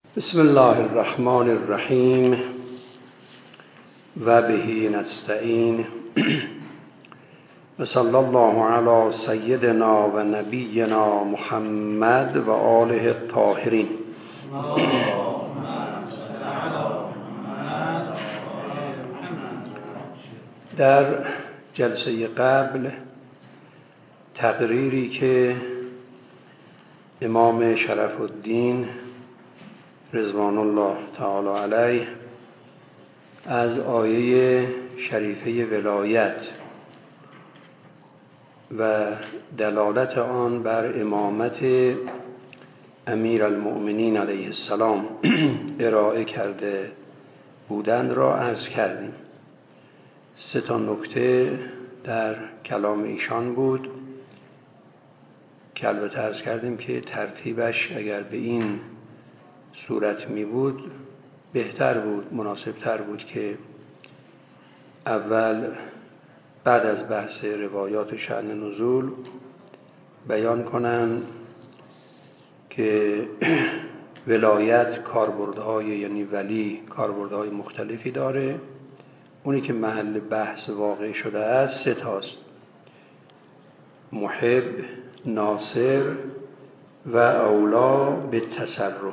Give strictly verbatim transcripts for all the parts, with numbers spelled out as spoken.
بسم الله الرحمن الرحیم و به نستعین و صلی الله علی سیدنا و نبینا محمد و آله الطاهرین. در جلسه قبل تقریری که امام شرف الدین رضوان الله تعالی علیه از آیه شریفه ولایت و دلالت آن بر امامت امیر المؤمنین علیه السلام ارائه کرده بودند را عرض کردیم. سه تا نکته در کلام ایشان بود که البته عرض کردیم که ترتیبش اگر به این صورت می بود بهتر بود، مناسب تر بود که اول بعد از بحث روایات شأن نزول بیان کنند که ولایت کاربردهای، یعنی ولی کاربردهای مختلفی داره. اونی که محل بحث واقع شده است سه تاست: محب، ناصر و اولا به تصرف.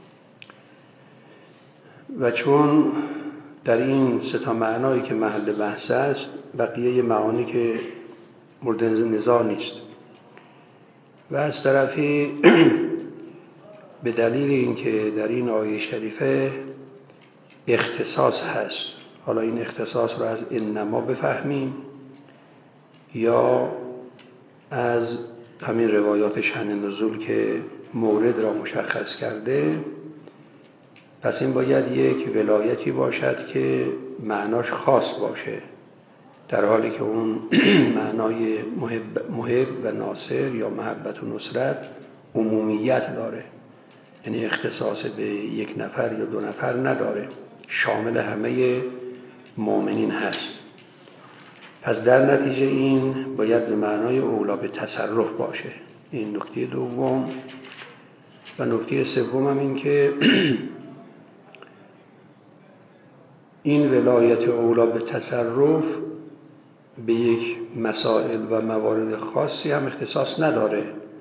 و چون در این سه تا معنایی که محل بحث است بقیه معانی که مورد نزاع نیست و از طرفی به دلیل اینکه در این آیه شریفه اختصاص هست، حالا این اختصاص رو از انما بفهمیم یا از همین روایات شأن نزول که مورد را مشخص کرده، پس این باید یک ولایتی باشد که معناش خاص باشه، در حالی که اون معنای محب, محب و ناصر یا محبت و نصرت عمومیت داره، یعنی اختصاص به یک نفر یا دو نفر نداره، شامل همه مؤمنین هست. پس در نتیجه این باید به معنای اولا به تصرف باشه. این نکته دوم. و نکته سوم هم این که این ولایت اولا به تصرف به یک مسائل و موارد خاصی هم اختصاص نداره.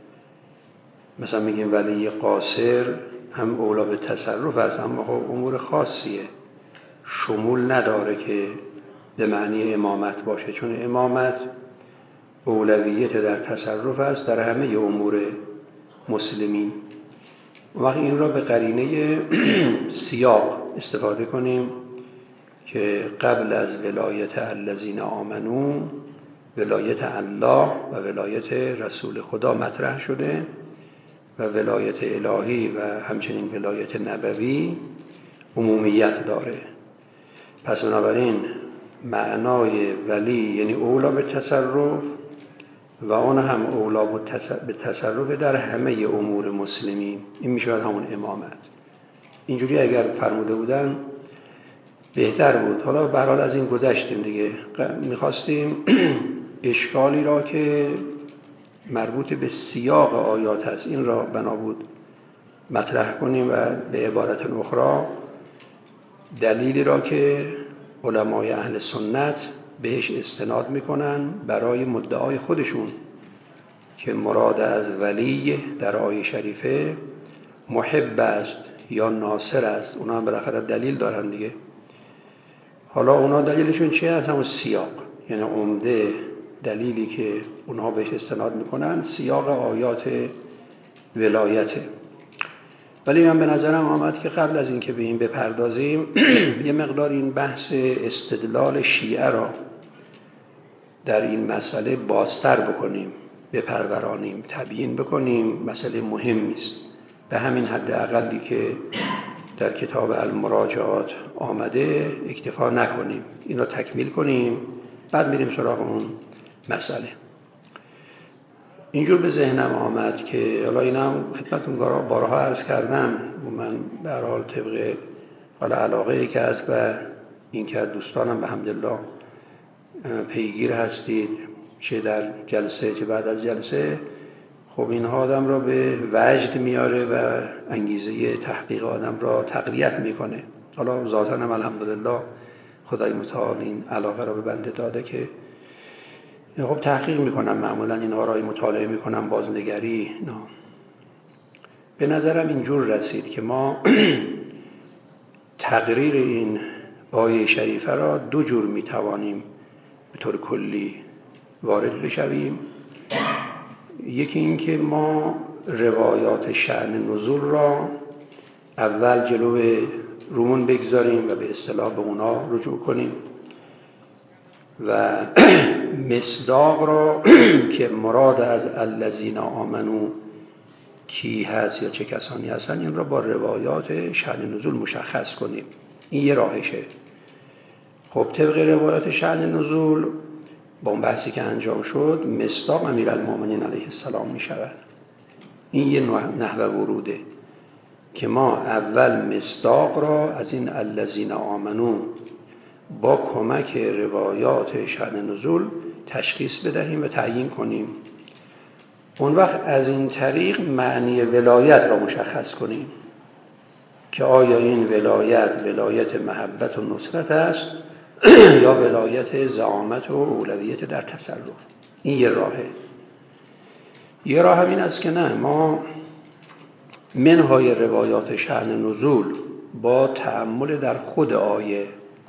مثلا میگیم ولی قاصر هم اولا به تصرف است، اما خب امور خاصیه، شمول نداره که به معنی امامت باشه، چون امامت اولویت در تصرف است در همه امور مسلمین. وقتی این را به قرینه سیاق استفاده کنیم که قبل از ولایت الذین آمنو ولایت الله و ولایت رسول خدا مطرح شده و ولایت الهی و همچنین ولایت نبوی عمومیت داره. پس بنابراین معنای ولی یعنی اولا به تصرف و آن هم اولا به تصرف در همه امور مسلمین. این میشه همون امامت. اینجوری اگر فرموده بودن بهتر بود. حالا به هر حال از این گذشتیم دیگه. میخواستیم اشکالی را که مربوط به سیاق آیات هست این را بنا بود مطرح کنیم و به عبارت اخرى دلیلی را که علمای اهل سنت بهش استناد میکنن برای مدعای خودشون که مراد از ولی در آیه شریفه محب است یا ناصر است. اونا هم بالاخره دلیل دارن دیگه. حالا اونا دلیلشون چیه؟ از همون سیاق، یعنی عمده دلیلی که اونها بهش استناد میکنن سیاق آیات ولایته. ولی من به نظرم آمد که قبل از این که به این بپردازیم یه مقدار این بحث استدلال شیعه را در این مسئله بازتر بکنیم، بپرورانیم، تبیین بکنیم. مسئله مهمی است، به همین حد اقلی که در کتاب المراجعات آمده اکتفا نکنیم، این را تکمیل کنیم، بعد میریم سراغ اون مسئله. اینجور به ذهنم آمد که حالا اینم خدمتتون بارها عرض کردم و من به هر حال طبق حالا علاقه‌ای که هست و این که دوستانم به حمدالله پیگیر هستید، چه در جلسه چه بعد از جلسه، خب اینها آدم را به وجد میاره و انگیزه تحقیق آدم را تقویت میکنه. حالا ذاتاً هم الحمدلله خدای متعال این علاقه را به بنده داده که خب تحقیق میکنم، معمولا اینها را مطالعه میکنم، بازنگری. نه به نظرم اینجور رسید که ما تقریر این آیه شریفه را دو جور میتوانیم به طور کلی وارد بشویم. یکی این که ما روایات شأن نزول را اول جلوی رومون بگذاریم و به اصطلاح به اونا رجوع کنیم و مصداق را که مراد از الذین آمنو کی هست یا چه کسانی هستن این را با روایات شأن نزول مشخص کنیم. این یه راهشه. خب طبق روایات شأن نزول با اون بحثی که انجام شد مصداق امیرالمومنین علیه السلام می شود. این یه نحو وروده که ما اول مصداق را از این الذین آمنو با کمک روایات شأن نزول تشخیص بدهیم و تعیین کنیم. اون وقت از این طریق معنی ولایت را مشخص کنیم که آیا این ولایت ولایت محبت و نصرت است یا ولایت زعامت و اولویت در تصرف. این یه راهه. یه راه هم این است که نه، ما منهای روایات شأن نزول با تأمل در خود آیه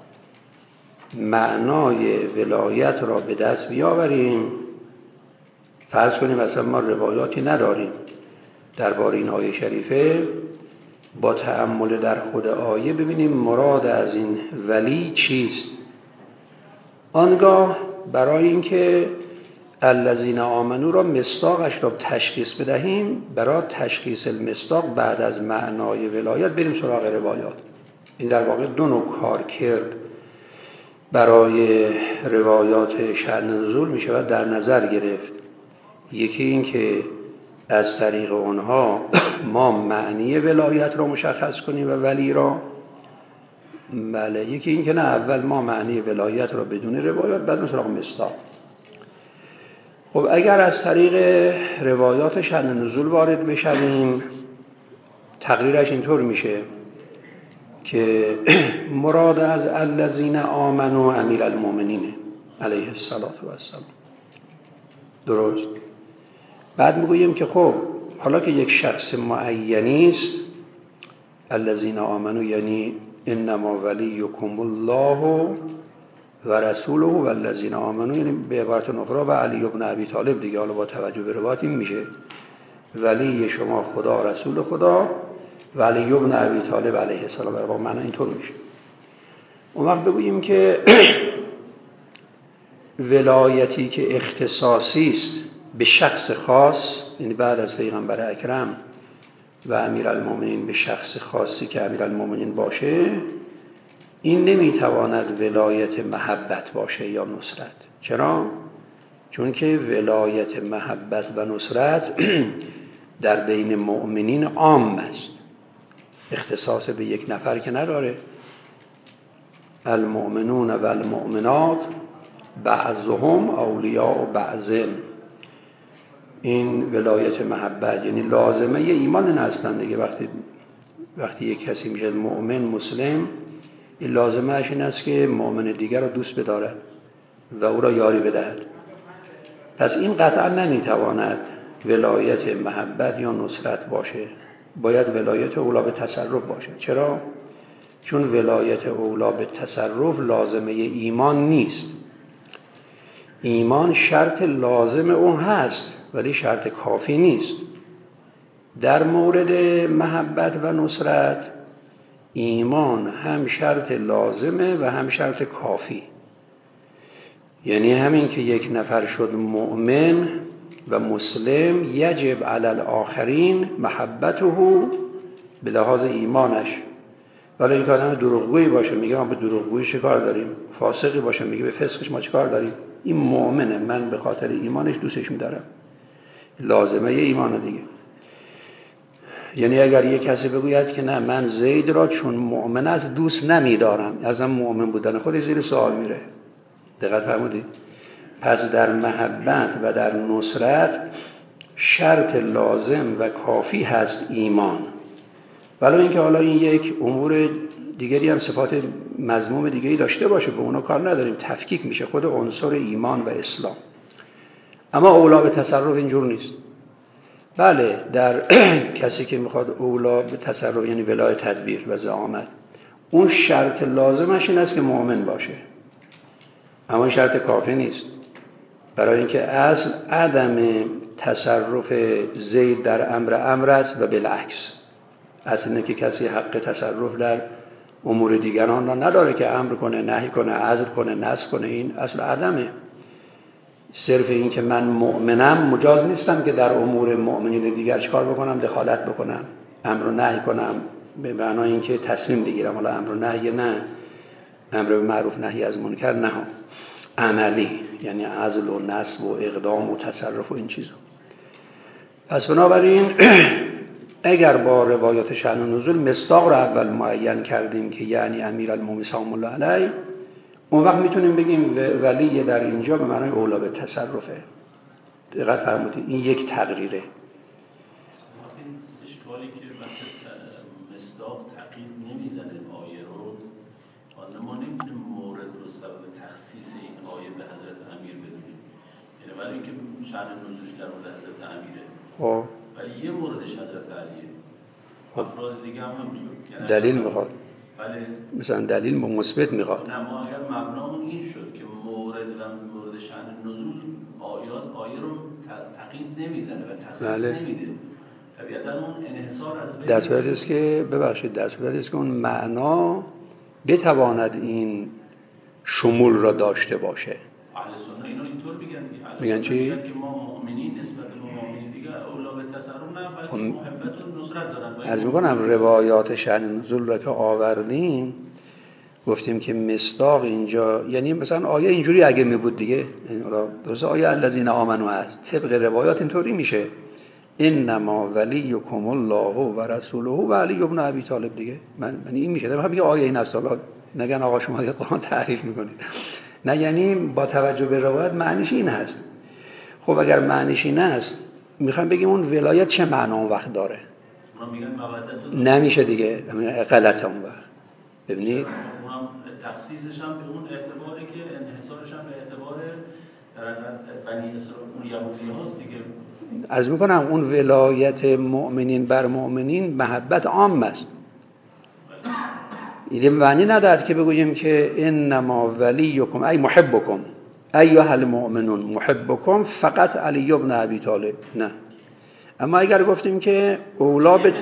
معنای ولایت را به دست بیاوریم. فرض کنیم مثلا ما روایاتی نداریم درباره این آیه شریفه، با تأمل در خود آیه ببینیم مراد از این ولی چیست. آنگاه برای اینکه الذین آمنو را مصداقش را تشخیص بدهیم، برای تشخیص المصداق بعد از معنای ولایت بریم سراغ روایات. این در واقع دو نوع کار کرد برای روایات شأن نزول می شود در نظر گرفت. یکی این که از طریق اونها ما معنی ولایت را مشخص کنیم و ولی را. بله. یکی این که نه، اول ما معنی ولایت را بدون روایات بعد سراغ مصداق. خب اگر از طریق روایات شأن نزول وارد بشویم تقریرش اینطور میشه که مراد از الذین آمنوا امیرالمومنین علیه الصلاة والسلام. درست. بعد میگوییم که خب حالا که یک شخص معینی است، الذین آمنوا یعنی انما ولیکم الله و رسوله و الذین آمنوا، یعنی به عبارت اخرى و علی بن ابی طالب دیگه. حالا با توجه به روایت این میشه ولی شما خدا، رسول خدا و علی بن ابی طالب علیه السلام. با معنی اینطور میشه. اون وقت بگوییم که ولایتی که اختصاصی است به شخص خاص، یعنی بعد از پیغمبر اکرم و امیرالمومنین به شخص خاصی که امیرالمومنین باشه، این نمیتواند ولایت محبت باشه یا نصرت. چرا؟ چون که ولایت محبت و نصرت در بین مؤمنین عام است، اختصاص به یک نفر که نداره. المؤمنون و المؤمنات بعضهم اولیاء بعض. این ولایت محبت یعنی لازمه ی ایمان این هستند دیگه. وقتی وقتی یک کسی میشه مؤمن مسلم، این لازمه اش این است که مؤمن دیگر رو دوست بدارد و او را یاری بدهد. پس این قطعا نمیتواند ولایت محبت یا نصرت باشه، باید ولایت اولا به تصرف باشه. چرا؟ چون ولایت اولا به تصرف لازمه ی ایمان نیست. ایمان شرط لازم اون هست ولی شرط کافی نیست. در مورد محبت و نصرت ایمان هم شرط لازمه و هم شرط کافی. یعنی همین که یک نفر شد مؤمن و مسلم، یجب علی الاخرین محبته به لحاظ ایمانش. ولی این کار دروغگویی باشه میگه ما به دروغگویی چه کار داریم، فاسقی باشه میگه به فسقش ما چه کار داریم. این مؤمنه، من به خاطر ایمانش دوستش می‌دارم، لازمه ی ایمان دیگه. یعنی اگر یک کسی بگوید که نه من زید را چون مؤمن است دوست نمی‌دارم، ازم مؤمن بودن خودش زیر سوال میره. دقت فرمودید؟ پس در محبت و در نصرت شرط لازم و کافی هست ایمان، ولی اینکه حالا این یک امور دیگری هم صفات مذموم دیگری داشته باشه به اونا کار نداریم، تفکیک میشه خود عنصر ایمان و اسلام. اما اولا به تصرف اینجور نیست. بله در کسی که میخواد اولا به تصرف یعنی ولای تدبیر و زعامت، اون شرط لازمش این است که مؤمن باشه، اما این شرط کافی نیست، برای اینکه اصل عدم تصرف زید در امر امر است و بالعکس. اصل اینه که کسی حق تصرف در امور دیگران را نداره که امر کنه، نهی کنه، عزل کنه، نسخ کنه. این اصل عدمه. صرف این که من مؤمنم مجاز نیستم که در امور مؤمنین دیگر چیکار بکنم، دخالت بکنم، امر و نهی کنم، به معنای اینکه تصمیم بگیرم. حالا امر و نهی نه، امر به معروف نهی از منکر نه، عملی یعنی عزل و نسب و اقدام و تصرف و این چیزا. پس بنابراین اگر با روایات شأن و نزول مصداق رو اول معین کردیم که یعنی امیرالمومنین سلام الله علیه، اون وقت میتونیم بگیم ولی در اینجا به معنای اولا به تصرفه. دقت فرمودید این یک تقریره. اشکالی که مصداق تقیید نمیزنه آیه رو، حالا ما نمیتونیم مورد رو سبب تخصیص این آیه به حضرت امیر بدونیم، یعنی برای اینکه شأن نزولش در مورد حضرت امیره، خب ولی یه موردش حضرت علیه، افراد دیگه هم همینطور دلیل میخواد. بله مثلا دلیل مثبت میخواد. نه ما اگر مبنامون این شد که مورد و مورد شأن نزول آیات آیه رو تقیید نمیزنه و تخصیص بله. نمیده، طبیعتاً اون انحصار از در صورتی است که ببخشید در صورتی است که اون معنا بتواند این شمول را داشته باشه. اهل سنت اینا اینطور میگن میگن چی؟ میگن که ما مؤمنین نسبت به مؤمنین دیگه اولا به تصرف نه، بلکه محبت و نصرت دارن. عرض میکنم روایات شأن نزول را که آوردیم گفتیم که مصداق اینجا یعنی مثلا آیه اینجوری اگه می بود دیگه، درست آیه الذین آمنوا است، طبق روایات اینطوری میشه انما ولیکم الله و رسوله و علی ابن ابی طالب دیگه. من من این میشه من میگم آیه این است، حالا نگن آقا شما یه قرآن تعریف میکنید، نه یعنی با توجه به روایت معنیش این هست. خب اگر معنیش این است میخوام بگیم اون ولایت چه معنا اون وقت داره؟ نمیشه دیگه، غلطه اون وقت. ببینید اونم تخصیصش هم به اون اعتباری که انحصارش هم به اعتبار بنی اسرائیل اون یهودی هاست دیگه. عرض میکنم اون ولایت مؤمنین بر مؤمنین محبت عام است. این معنی ندارد که بگوییم که انما ولیکم ای محبکم ایها المؤمنون محبکم فقط علی ابن ابی طالب، نه. اما اگر گفتیم که اولا به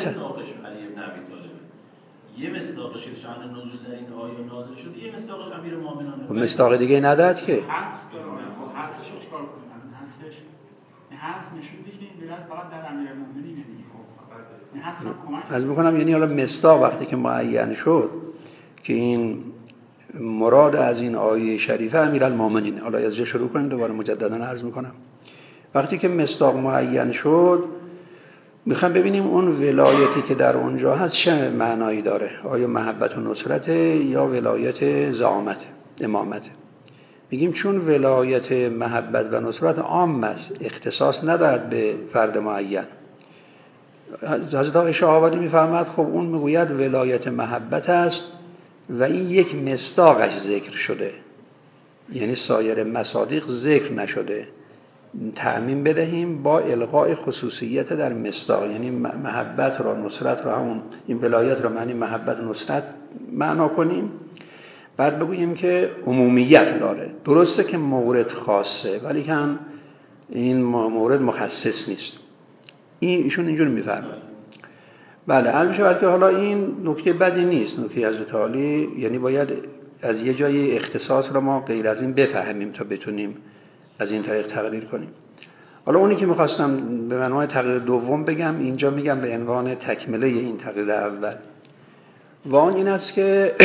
یه مصداقش شأن نزول در این آیه نازل شد، یه مصداقش امیر المؤمنین، مصداق دیگه نداد که حدس داره. حدسش رو چیکار کنن؟ حدسش حدس نشون میده که این ولایت فقط در امیر المؤمنین دیگه. خب این حدس کمک از میکنم یعنی حالا مصداق وقتی که معین شد که این مراد از این آیه شریفه امیرالمؤمنین، حالا از جا شروع کنیم دوباره مجددا عرض میکنم. وقتی که مصداق معین شد میخوام ببینیم اون ولایتی که در اونجا هست چه معنایی داره، آیا محبت و نصرت یا ولایت زعامت امامت. میگیم چون ولایت محبت و نصرت عام است، اختصاص ندارد به فرد معین. حضرت آقای شاه آبادی میفرماد خب اون میگوید ولایت محبت است و این یک مصداقش ذکر شده، یعنی سایر مصادیق ذکر نشده، تعمیم بدهیم با الغاء خصوصیت در مصداق، یعنی محبت را نصرت را همون این ولایت را معنی محبت و نصرت معنا کنیم، بعد بگوییم که عمومیت داره. درسته که مورد خاصه ولی که این مورد مخصص نیست. این ایشون اینجور میفرماید. بله علم شود که حالا این نکته بدی نیست، نکته حضرت عالی، یعنی باید از یه جای اختصاص را ما غیر از این بفهمیم تا بتونیم از این طریق تقریر کنیم. حالا اونی که میخواستم به معنای تقریر دوم بگم اینجا میگم به عنوان تکمله این تقریر اول، و آن این است که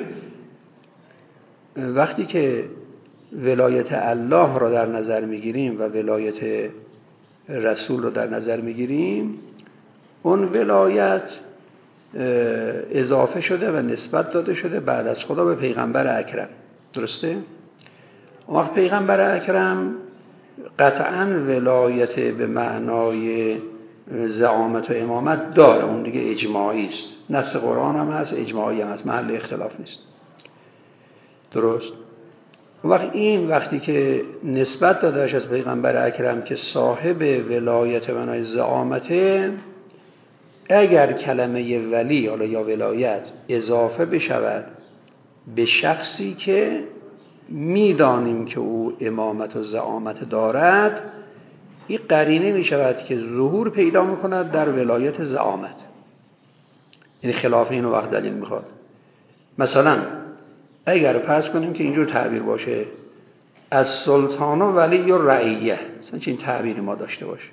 وقتی که ولایت الله را در نظر میگیریم و ولایت رسول را در نظر میگیریم، اون ولایت اضافه شده و نسبت داده شده بعد از خدا به پیغمبر اکرم. درسته؟ وقت پیغمبر اکرم قطعا ولایت به معنای زعامت و امامت داره، اون دیگه اجماعی است، نص قرآن هم هست، اجماعی هم هست، محل اختلاف نیست. درست؟ وقتی این وقتی که نسبت دادهش از پیغمبر اکرم که صاحب ولایت به معنای زعامته، اگر کلمه ولی حالا یا ولایت اضافه بشود به شخصی که میدانیم که او امامت و زعامت دارد، این قرینه می شود که ظهور پیدا میکند در ولایت زعامت. یعنی خلاف اینو وقت دلیل میخواد. مثلا اگر فرض کنیم که اینجور تعبیر باشه از سلطان و ولی و رعیه، مثلا چه این تعبیری ما داشته باشه،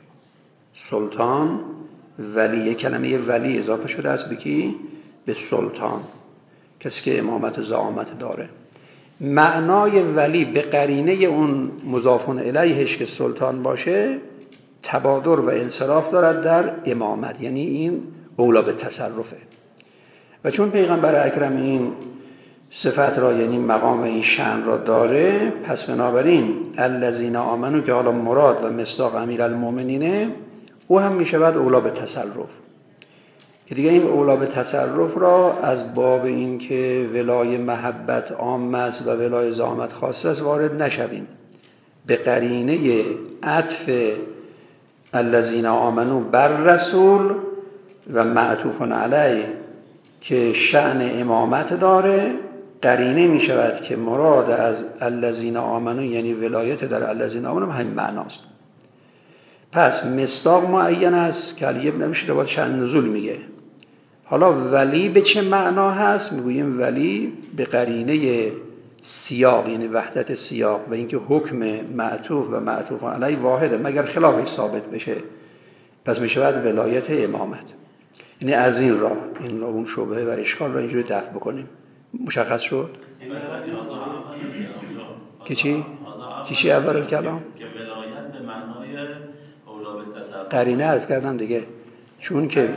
سلطان ولی، کلمه ولی اضافه شده است به کی؟ به سلطان، کسی که امامت و زعامت داره. معنای ولی به قرینه اون مضاف الیهش که سلطان باشه تبادر و انصراف دارد در امامت، یعنی این اولا به تصرفه. و چون پیغمبر اکرم این صفت را، یعنی مقام این شأن را داره، پس بنابراین الذین آمنو که حالا مراد و مصداق امیرالمومنینه، او هم میشود اولا به تصرف. که دیگه این اولا به تصرف را از باب این که ولای محبت عام است و ولای زعامت خاص است وارد نشویم. به قرینه عطف الذین آمنو بر رسول و معطوف علیه که شأن امامت داره، قرینه می شود که مراد از الذین آمنو یعنی ولایت در الذین آمنو همین معناست. پس مصداق معین است که علی ابن ابی طالب شأن نزول میگه. حالا ولی به چه معنا هست؟ میگوییم ولی به قرینه سیاق، یعنی وحدت سیاق و اینکه حکم معطوف و معطوف علیه واحده مگر خلافش ثابت بشه، پس می شود ولایت امامت. یعنی از این راه این اون شبهه و اشکال را اینجوری دفع بکنیم. مشخص شد؟ که چی؟ چی اول کلام؟ که ولایت به معنای اولا به تصرف. قرینه عرض کردم دیگه، چون که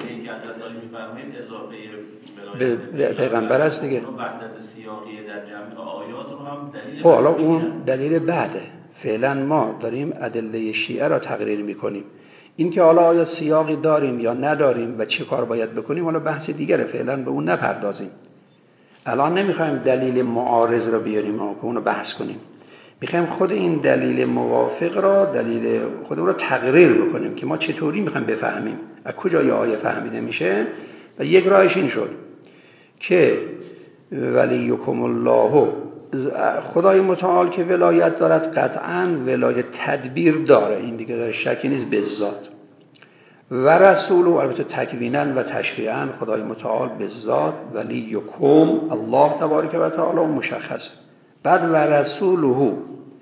به پیغمبر است دیگه. وحدت سیاقی در جمع آیات رو هم دلیل. خب حالا اون دلیل بعده. فعلا ما داریم ادله شیعه را تقریر میکنیم. این که حالا آیا سیاقی داریم یا نداریم و چه کار باید بکنیم حالا بحث دیگره، فعلا به اون نپردازیم. الان نمیخوایم دلیل معارض را بیاریم و اونو بحث کنیم. میخوایم خود این دلیل موافق را، دلیل خود اون را تقریر بکنیم که ما چطوری میخوایم بفهمیم، از کجا یه آیه فهمیده میشه. و یک راهش این شد که ولیکم الله، خدای متعال که ولایت دارد قطعاً ولایت تدبیر داره، این دیگه در شکی نیست به ذات. و رسول، البته تکویناً و تشریعاً خدای متعال به ذات ولیکم الله تبارک و تعالی مشخص. بعد و رسوله،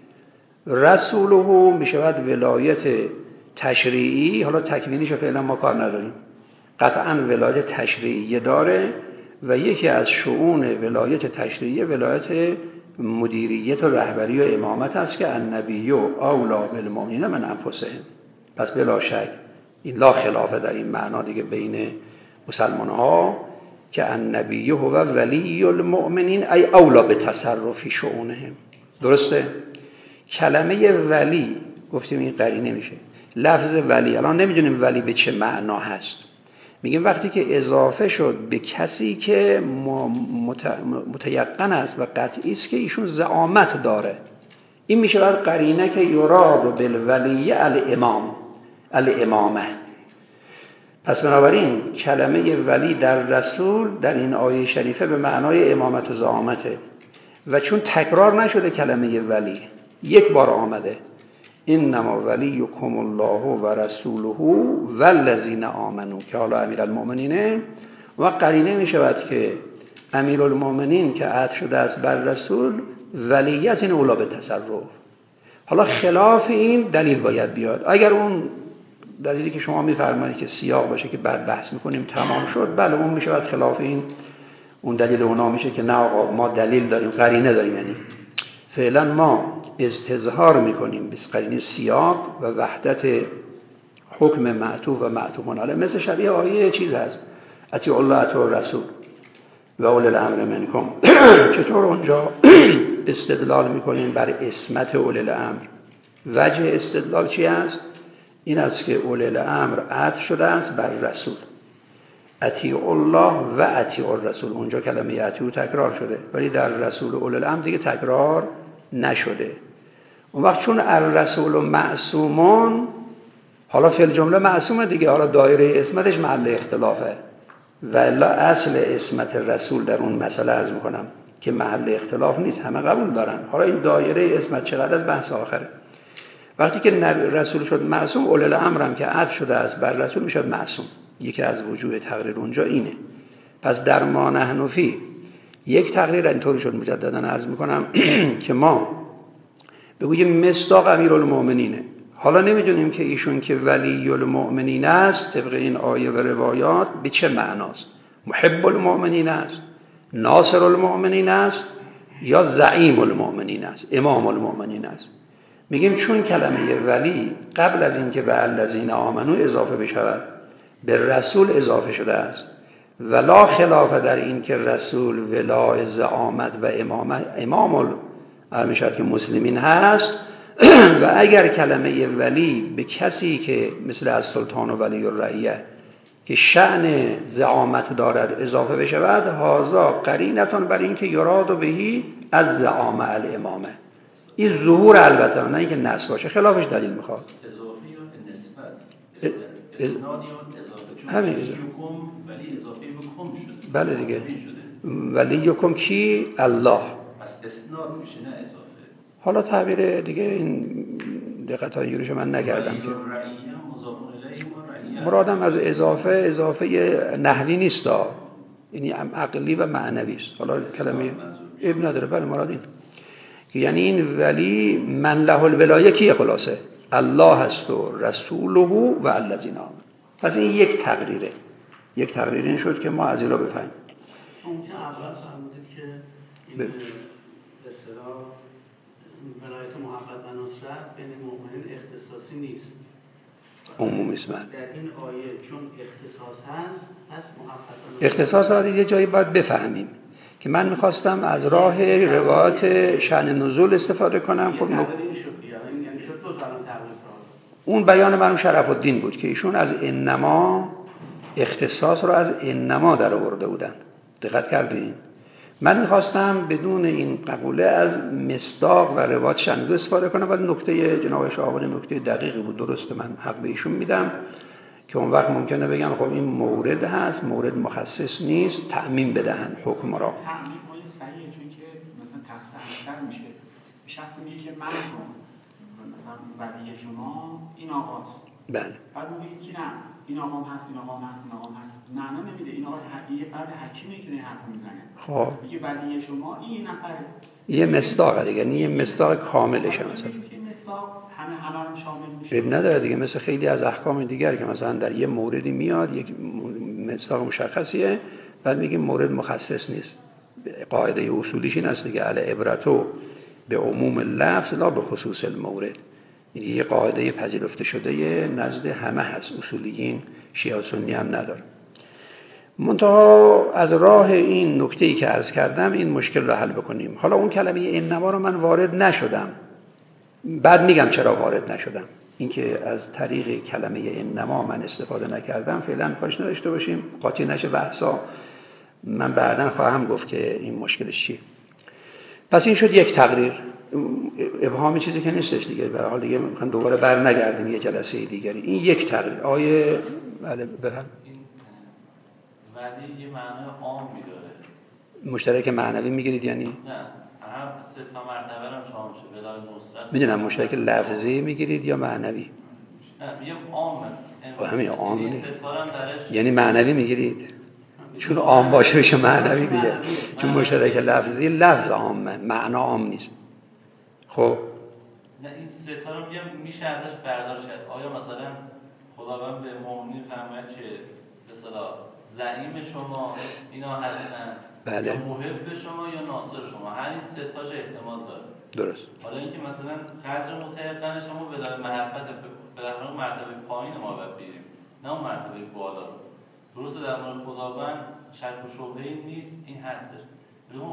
رسوله میشود ولایت تشریعی، حالا تکوینیش فعلا ما کار نداریم، قطعاً ولایت تشریعی داره. و یکی از شؤون ولایت تشریعی ولایت مدیریت و رهبری و امامت است که النبی اولی بالمؤمنین من انفسهم. پس بلا شک این لا خلافه در این معنا دیگه بین مسلمان ها که النبی هو ولی المؤمنین ای اولی به تصرفی شؤونهم. درسته؟ کلمه ولی گفتیم این قرینه میشه. لفظ ولی الان نمیدونیم ولی به چه معنا هست. میگیم وقتی که اضافه شد به کسی که متیقن است و قطعی است که ایشون زعامت داره، این میشه بر قرینه که یراد بالولی الامام الامامه. پس بنابراین کلمه ولی در رسول در این آیه شریفه به معنای امامت و زعامته. و چون تکرار نشده کلمه ولی، یک بار آمده انما ولیکم الله و رسوله والذین آمنوا که حالا امیرالمؤمنینه، و قرینه می شود که امیرالمؤمنین که عطف شده است بر رسول ولیت این اولا به تصرف. حالا خلاف این دلیل باید بیاد. اگر اون دلیلی که شما میفرمایید که سیاق باشه که بعد بحث میکنیم تمام شد، بله اون می شود خلاف این، اون دلیل اونا میشه که نه آقا ما دلیل داریم قرینه داریم. یعنی فعلا ما استظهار میکنیم به قرینه سیاق و وحدت حکم معطوف و معطوف علیه، مثل شبیه آیه چیز هست اطیعوا الله و اطیعوا الرسول و اولی الامر منکم. چطور اونجا استدلال میکنیم بر عصمت اولی الامر؟ وجه استدلال چی است؟ این است که اولی الامر عطف شده است بر رسول، اطیع الله و اطیع الرسول. اونجا کلمه اطیع تکرار شده ولی در رسول اولی الامر دیگه تکرار نشده. اون وقت چون الرسول و معصومون، حالا فی الجمله معصومه دیگه، حالا دایره اسمتش محل اختلافه و الا اصل اسمت رسول در اون مسئله عرض میکنم که محل اختلاف نیست، همه قبول دارن. حالا این دایره اسمت چقدر از بحث آخره. وقتی که رسول شد معصوم، اولی الامر هم که عطف شده است بر رسول میشد معصوم. یکی از وجوه تقریر اونجا اینه. پس در ما نحن فی یک تقریر اینطوری شد، مجددا عرض میکنم که ما بگوییم مصداق امیرالمومنینه. حالا نمیدونیم که ایشون که ولی المؤمنین است طبق این آیه و روایات به چه معناست. محب المؤمنین است، ناصر المؤمنین است، یا زعیم المؤمنین است، امام المؤمنین است. میگیم چون کلمه ولی قبل از اینکه به الذین آمنو اضافه بشود به رسول اضافه شده است، ولا خلاف در این که رسول ولای زعامت و امامت امام میشد که مسلمین هست. و اگر کلمه ولی به کسی که مثل از سلطان و ولی الرعیه که شأن زعامت دارد اضافه بشود، هازا قرینتان بر این که یراد و بهی از زعامه الامامه. این ظهور البته، نه اینکه نصب باشه، خلافش دلیل میخواد. اضافه یا نسبت اسناد یا اضافه، همین ولی اضافه به کم شده. بله دیگه، ولی یکم کی؟ الله. پس اسناد میشه نه اضافه. حالا تعبیر دیگه این دقت های یوریش من نگردم که مرادم از اضافه اضافه نحوی نیست، یعنی عقلی و معنوی است. حالا کلمه ابن نداره، بله مراد این که یعنی این ولی من له الولایه کیه؟ خلاصه الله هست و رسوله و الذین آمنوا. پس این یک تقریره، یک تقریر این شد که ما از این را بفهمیم. اون که اول فرمودید که این به اصطلاح ولایت محبت و نصرت بین مؤمنین اختصاصی نیست، عمومی اسمه. در این آیه چون اختصاص هست، پس محبت و نصرت اختصاص را یه جایی باید بفهمیم که من میخواستم از راه روایات شأن نزول استفاده کنم. خب نک... اون بیان مرحوم شرف الدین بود که ایشون از انما اختصاص رو از انما در آورده بودن. دقت کردین؟ من میخواستم بدون این قبوله از مصداق و روایات شأن نزول استفاده کنم. ولی نکته جناب شاهوانی نکته دقیقی بود، درسته، من حق به ایشون میدم که اون وقت ممکنه بگم خب این مورد هست، مورد مخصص نیست، تعمیم بدهن حکم را. تعمیم های صحیحه، چون که مثلا تفسیر میشه به شخص میگه که من مثلا ولی شما این آقاست، بله، بعد میگه که نه این آقام هست، این آقام هست، این آقام هست، معنا نمیده. این آقا حقیقی فرد حکیمه که این حرف میزنه. خب میگه ولی شما این نفره، یه مصداق دیگه، یه مصداق کاملشه. مثلا همه همه شامل میشه. اب نداره دیگه، مثل خیلی از احکام دیگر که مثلا در یه موردی میاد یک مصداق مشخصیه، بعد میگیم مورد مخصص نیست. قاعده اصولیش این است دیگه، العبرتو به عموم لفظ لا به خصوص المورد. این یه قاعده پذیرفته شده نزد همه هست، اصولیین شیعه و سنی هم نداره. منتها از راه این نکته‌ای که عرض کردم این مشکل رو حل بکنیم. حالا اون کلمه انما رو من وارد نشدم، بعد میگم چرا وارد نشدم. اینکه از طریق کلمه انما من استفاده نکردم فعلا کاش نداشته باشیم، قاطی نشه بحثا. من بعداً خواهم گفت که این مشکلش چیه. پس این شد یک تقریر، ابهامی چیزی که نیستش دیگه. به هر حال دیگه میخوام دوباره بر نگردیم یه جلسه دیگری. این یک تقریر. آیه بله بفهم. ولی یه معنی عام می‌داره. مشترک معنوی میگیرید یعنی؟ نه، هر سه تا مرتبه هم شامل شه. ولای نصرت. میدونم مشترک لفظی میگیرید یا معنوی؟ نه، میگم عامه. همین عامه. یعنی معنوی میگیرید؟ چون عام باشه بشه معنوی دیگه. چون مشترک لفظی لفظ عامه، معنا عام نیست. خب نه این سه تا رو میگم میشه ازش برداشت کرد. آیا مثلا خداوند به مؤمنین فرماید که به اصطلاح زعیم شما اینا هستن، بله، یا محب شما یا ناصر شما، هر این سه تاش احتمال داره. درست. حالا اینکه مثلا قدر متعقل شما به دلیل محبت به اون مرتبه پایین ما باید بریم، نه اون مرتبه بالا. درسته در مورد خداوند شک و شبهه‌ای نیست، این هستش. ولی اون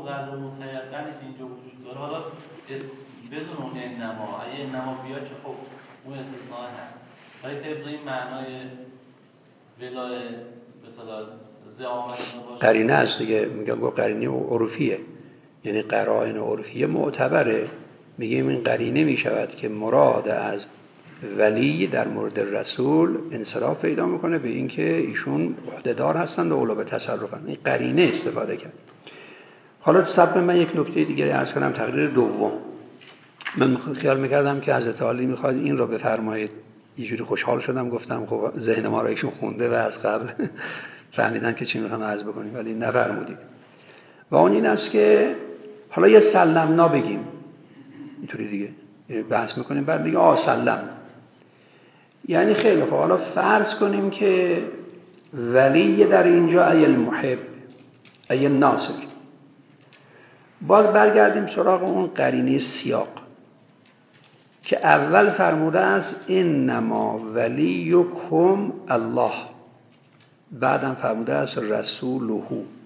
مضل و متیقنی که اینجا وجود داره، حالا بدون اون انما، اگه انما بیاد که خب اون استثناء هست، ولی طبق این معنای ولای به صلاح زعامت باشه قرینه است دیگه. میگم با قرینه عرفیه، یعنی قرائن عرفیه معتبره. میگیم این قرینه میشود که مراد از ولی در مورد رسول انصراف پیدا میکنه به اینکه ایشون عهده‌دار هستند و اولا به تصرفن. این قرینه استفاده کرد. حالا صبر من یک نکته دیگه عرض کنم، تقریر دوم. من خیال میکردم که حضرت عالی میخواد این رو بفرمایید، یه جوری خوشحال شدم، گفتم خب ذهن ما رو ایشون خونده و از قبل فهمیدن که چی میخوام عرض بکنیم، ولی نفرمودید. و اون این است که حالا یه سلمنا بگیم اینطوری دیگه، بحث میکنیم بعد دیگه آ سلم، یعنی خیلی خوب حالا فرض کنیم که ولی در اینجا ای المحب ای الناصر. باز برگردیم سراغ اون قرینه سیاق که اول فرموده است انما ولیکم الله، بعدم فرموده است رسوله.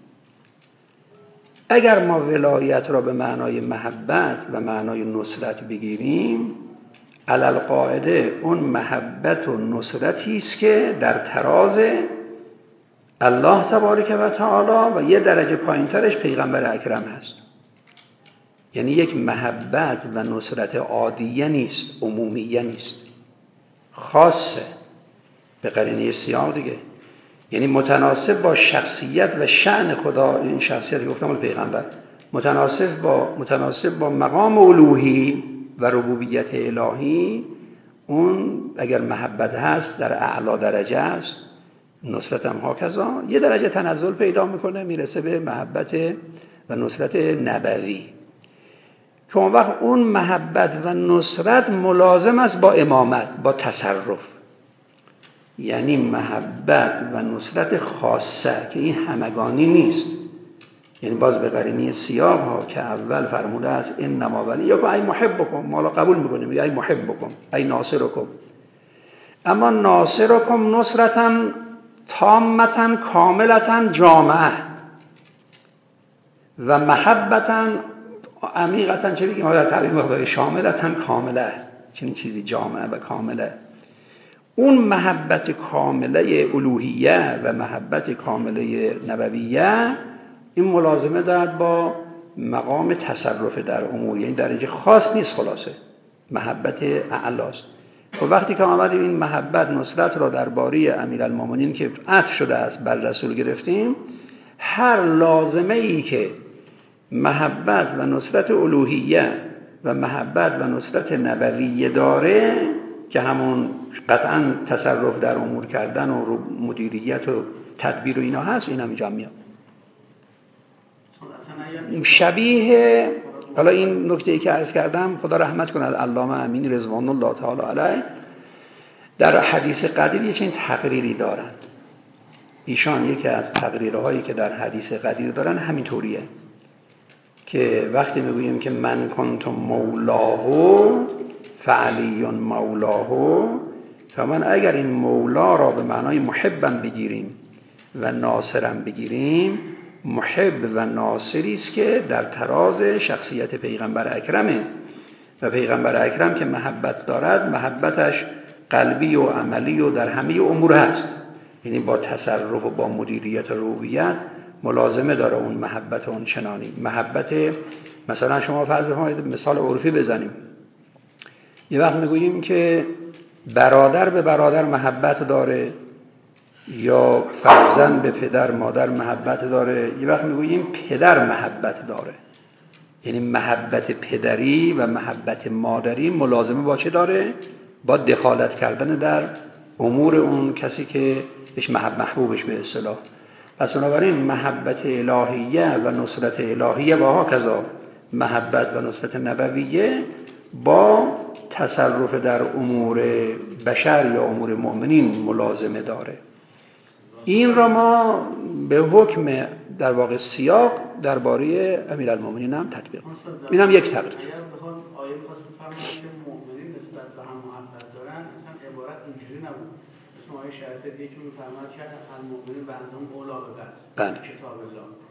اگر ما ولایت را به معنای محبت و معنای نصرت بگیریم، علل قاعده اون محبت و نصرتی است که در تراز الله تبارک و تعالی و یه درجه پایینترش پیغمبر اکرم هست. یعنی یک محبت و نصرت عادیه نیست، عمومیه نیست، خاصه به قرینه سیاق دیگه، یعنی متناسب با شخصیت و شأن خدا. این شخصیت گفتم پیغمبر متناسب با متناسب با مقام الوهی و ربوبیت الهی. اون اگر محبت هست در اعلا درجه است، نصرت هم هاکذا یه درجه تنزل پیدا میکنه، میرسه به محبت و نصرت نبوی، که اون وقت اون محبت و نصرت ملازم است با امامت، با تصرف. یعنی محبت و نصرت خاصه که این همگانی نیست. یعنی باز به قرینه سیاق ها که اول فرموده است انما ولیکم ای محبکم، ما قبول میکنیم ای محبکم ای ناصرکم، اما ناصرکم نصرتا تامتا کاملتا جامعه و محبتا عمیقتا چه بگیم در تعبیر مقداری شاملتا کامله، چنین چیزی جامعه و کامله. اون محبت کامله الوهیه و محبت کامله نبویه این ملازمه دارد با مقام تصرف در امور، یعنی درجه خاص نیست، خلاصه محبت اعلاست. و وقتی که آمدیم این محبت نصرت را درباره امیرالمومنین که عطف شده است بر رسول گرفتیم، هر لازمه ای که محبت و نصرت الوهیه و محبت و نصرت نبویه داره که همون قطعا تصرف در امور کردن و مدیریت و تدبیر و اینا هست، این هم اینجا میاد. شبیه حالا این نکته ای که عرض کردم، خدا رحمت کند علامه امین رضوان الله تعالی علیه، در حدیث قدیر یه چنین تقریری دارند. ایشان یکی از تقریرهایی که در حدیث قدیر دارن همینطوریه که وقتی میگوییم که من کنتم مولاه فعلی مولاه، فمن اگر این مولا را به معنای محبم بگیریم و ناصرم بگیریم، محب و ناصری است که در تراز شخصیت پیغمبر اکرمه و پیغمبر اکرم که محبت دارد، محبتش قلبی و عملی و در همه امور هست، یعنی با تصرف و با مدیریت و ربوبیت ملازمه داره اون محبت اون چنانی. محبت مثلا شما فرض کنید مثال عرفی بزنیم، یه وقت میگوییم که برادر به برادر محبت داره یا فرزند به پدر مادر محبت داره، یه وقت میگوییم پدر محبت داره، یعنی محبت پدری و محبت مادری ملازمه با چه داره؟ با دخالت کردن در امور اون کسی که بهش محبوبش به اصطلاح. پس بنابراین محبت الهیه و نصرت الهیه و هاکذا محبت و نصرت نبویه با تصرف در امور بشر یا امور مؤمنین ملازمه داره. این را ما به حکم در واقع سیاق درباره امیرالمومنین هم تطبیق. این هم یک تقریر. اگر بخوام آیه خاص بفرمایید که مؤمنین نسبت به هم محبت دارن، مثلا عبارت اینجوری نبود. مثلا آیه شریعت دیگه که میفرماد که المؤمنین بعضهم اولی به بعض. کتاب الله.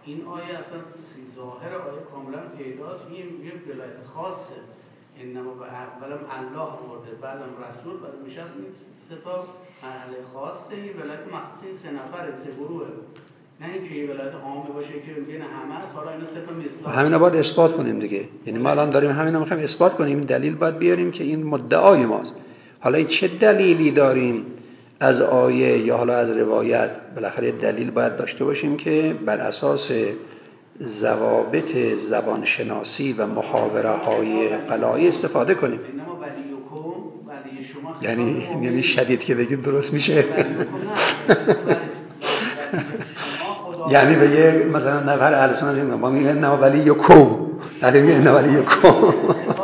این آیه اصلا ظاهر آیه کاملا پیداست، این یه ولایت خاصه، انما به اولم الله آورده بعدم رسول، بعد میشه این سه تا مرحله خاصه، این ولایت مخصوص این سه نفره، سه گروهه، نه اینکه یه ولایت عامه باشه که بین همه است. حالا اینا سه تا مثال همین باید اثبات کنیم دیگه، یعنی ما الان داریم همینا میخوایم اثبات کنیم، این دلیل باید بیاریم که این مدعای ماست. حالا چه دلیلی داریم از آیه یا حالا از روایت؟ بالاخره دلیل باید داشته باشیم که بر اساس ضوابط زبانشناسی و محاوره های قلایی استفاده کنیم. انما ولیکم، ولی شما یعنی یعنی شدید که بگید درست میشه. یعنی به یه مثلا نفر اهل سنت میگن ما میگن نه ولی یکم، ولی میگن نه ولی یکم.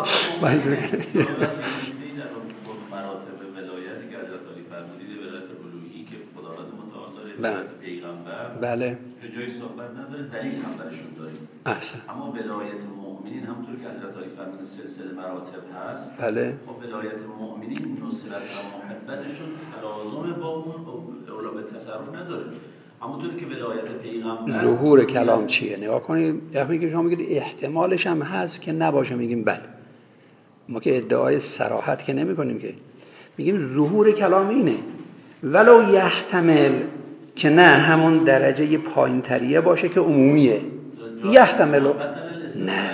بله. بله. به جای صحبت نداره، دلیل هم برشون داریم. احسن. اما ولایت مؤمنین همونطور که حضرت علی فرمودن سلسله مراتب هست. بله. و ولایت مؤمنین نصرت و محبتشون تلازم با اون اولا به تصرف نداره. همونطور که ولایت پیغمبر ظهور کلام چیه؟ نگاه کنید. وقتی که شما میگید احتمالش هم هست که نباشه، میگیم بله. ما که ادعای صراحت که نمی‌کنیم که. میگیم ظهور کلام اینه. ولو یحتمل که نه همون درجه پایین تریه باشه که عمومیه. یحتمل نه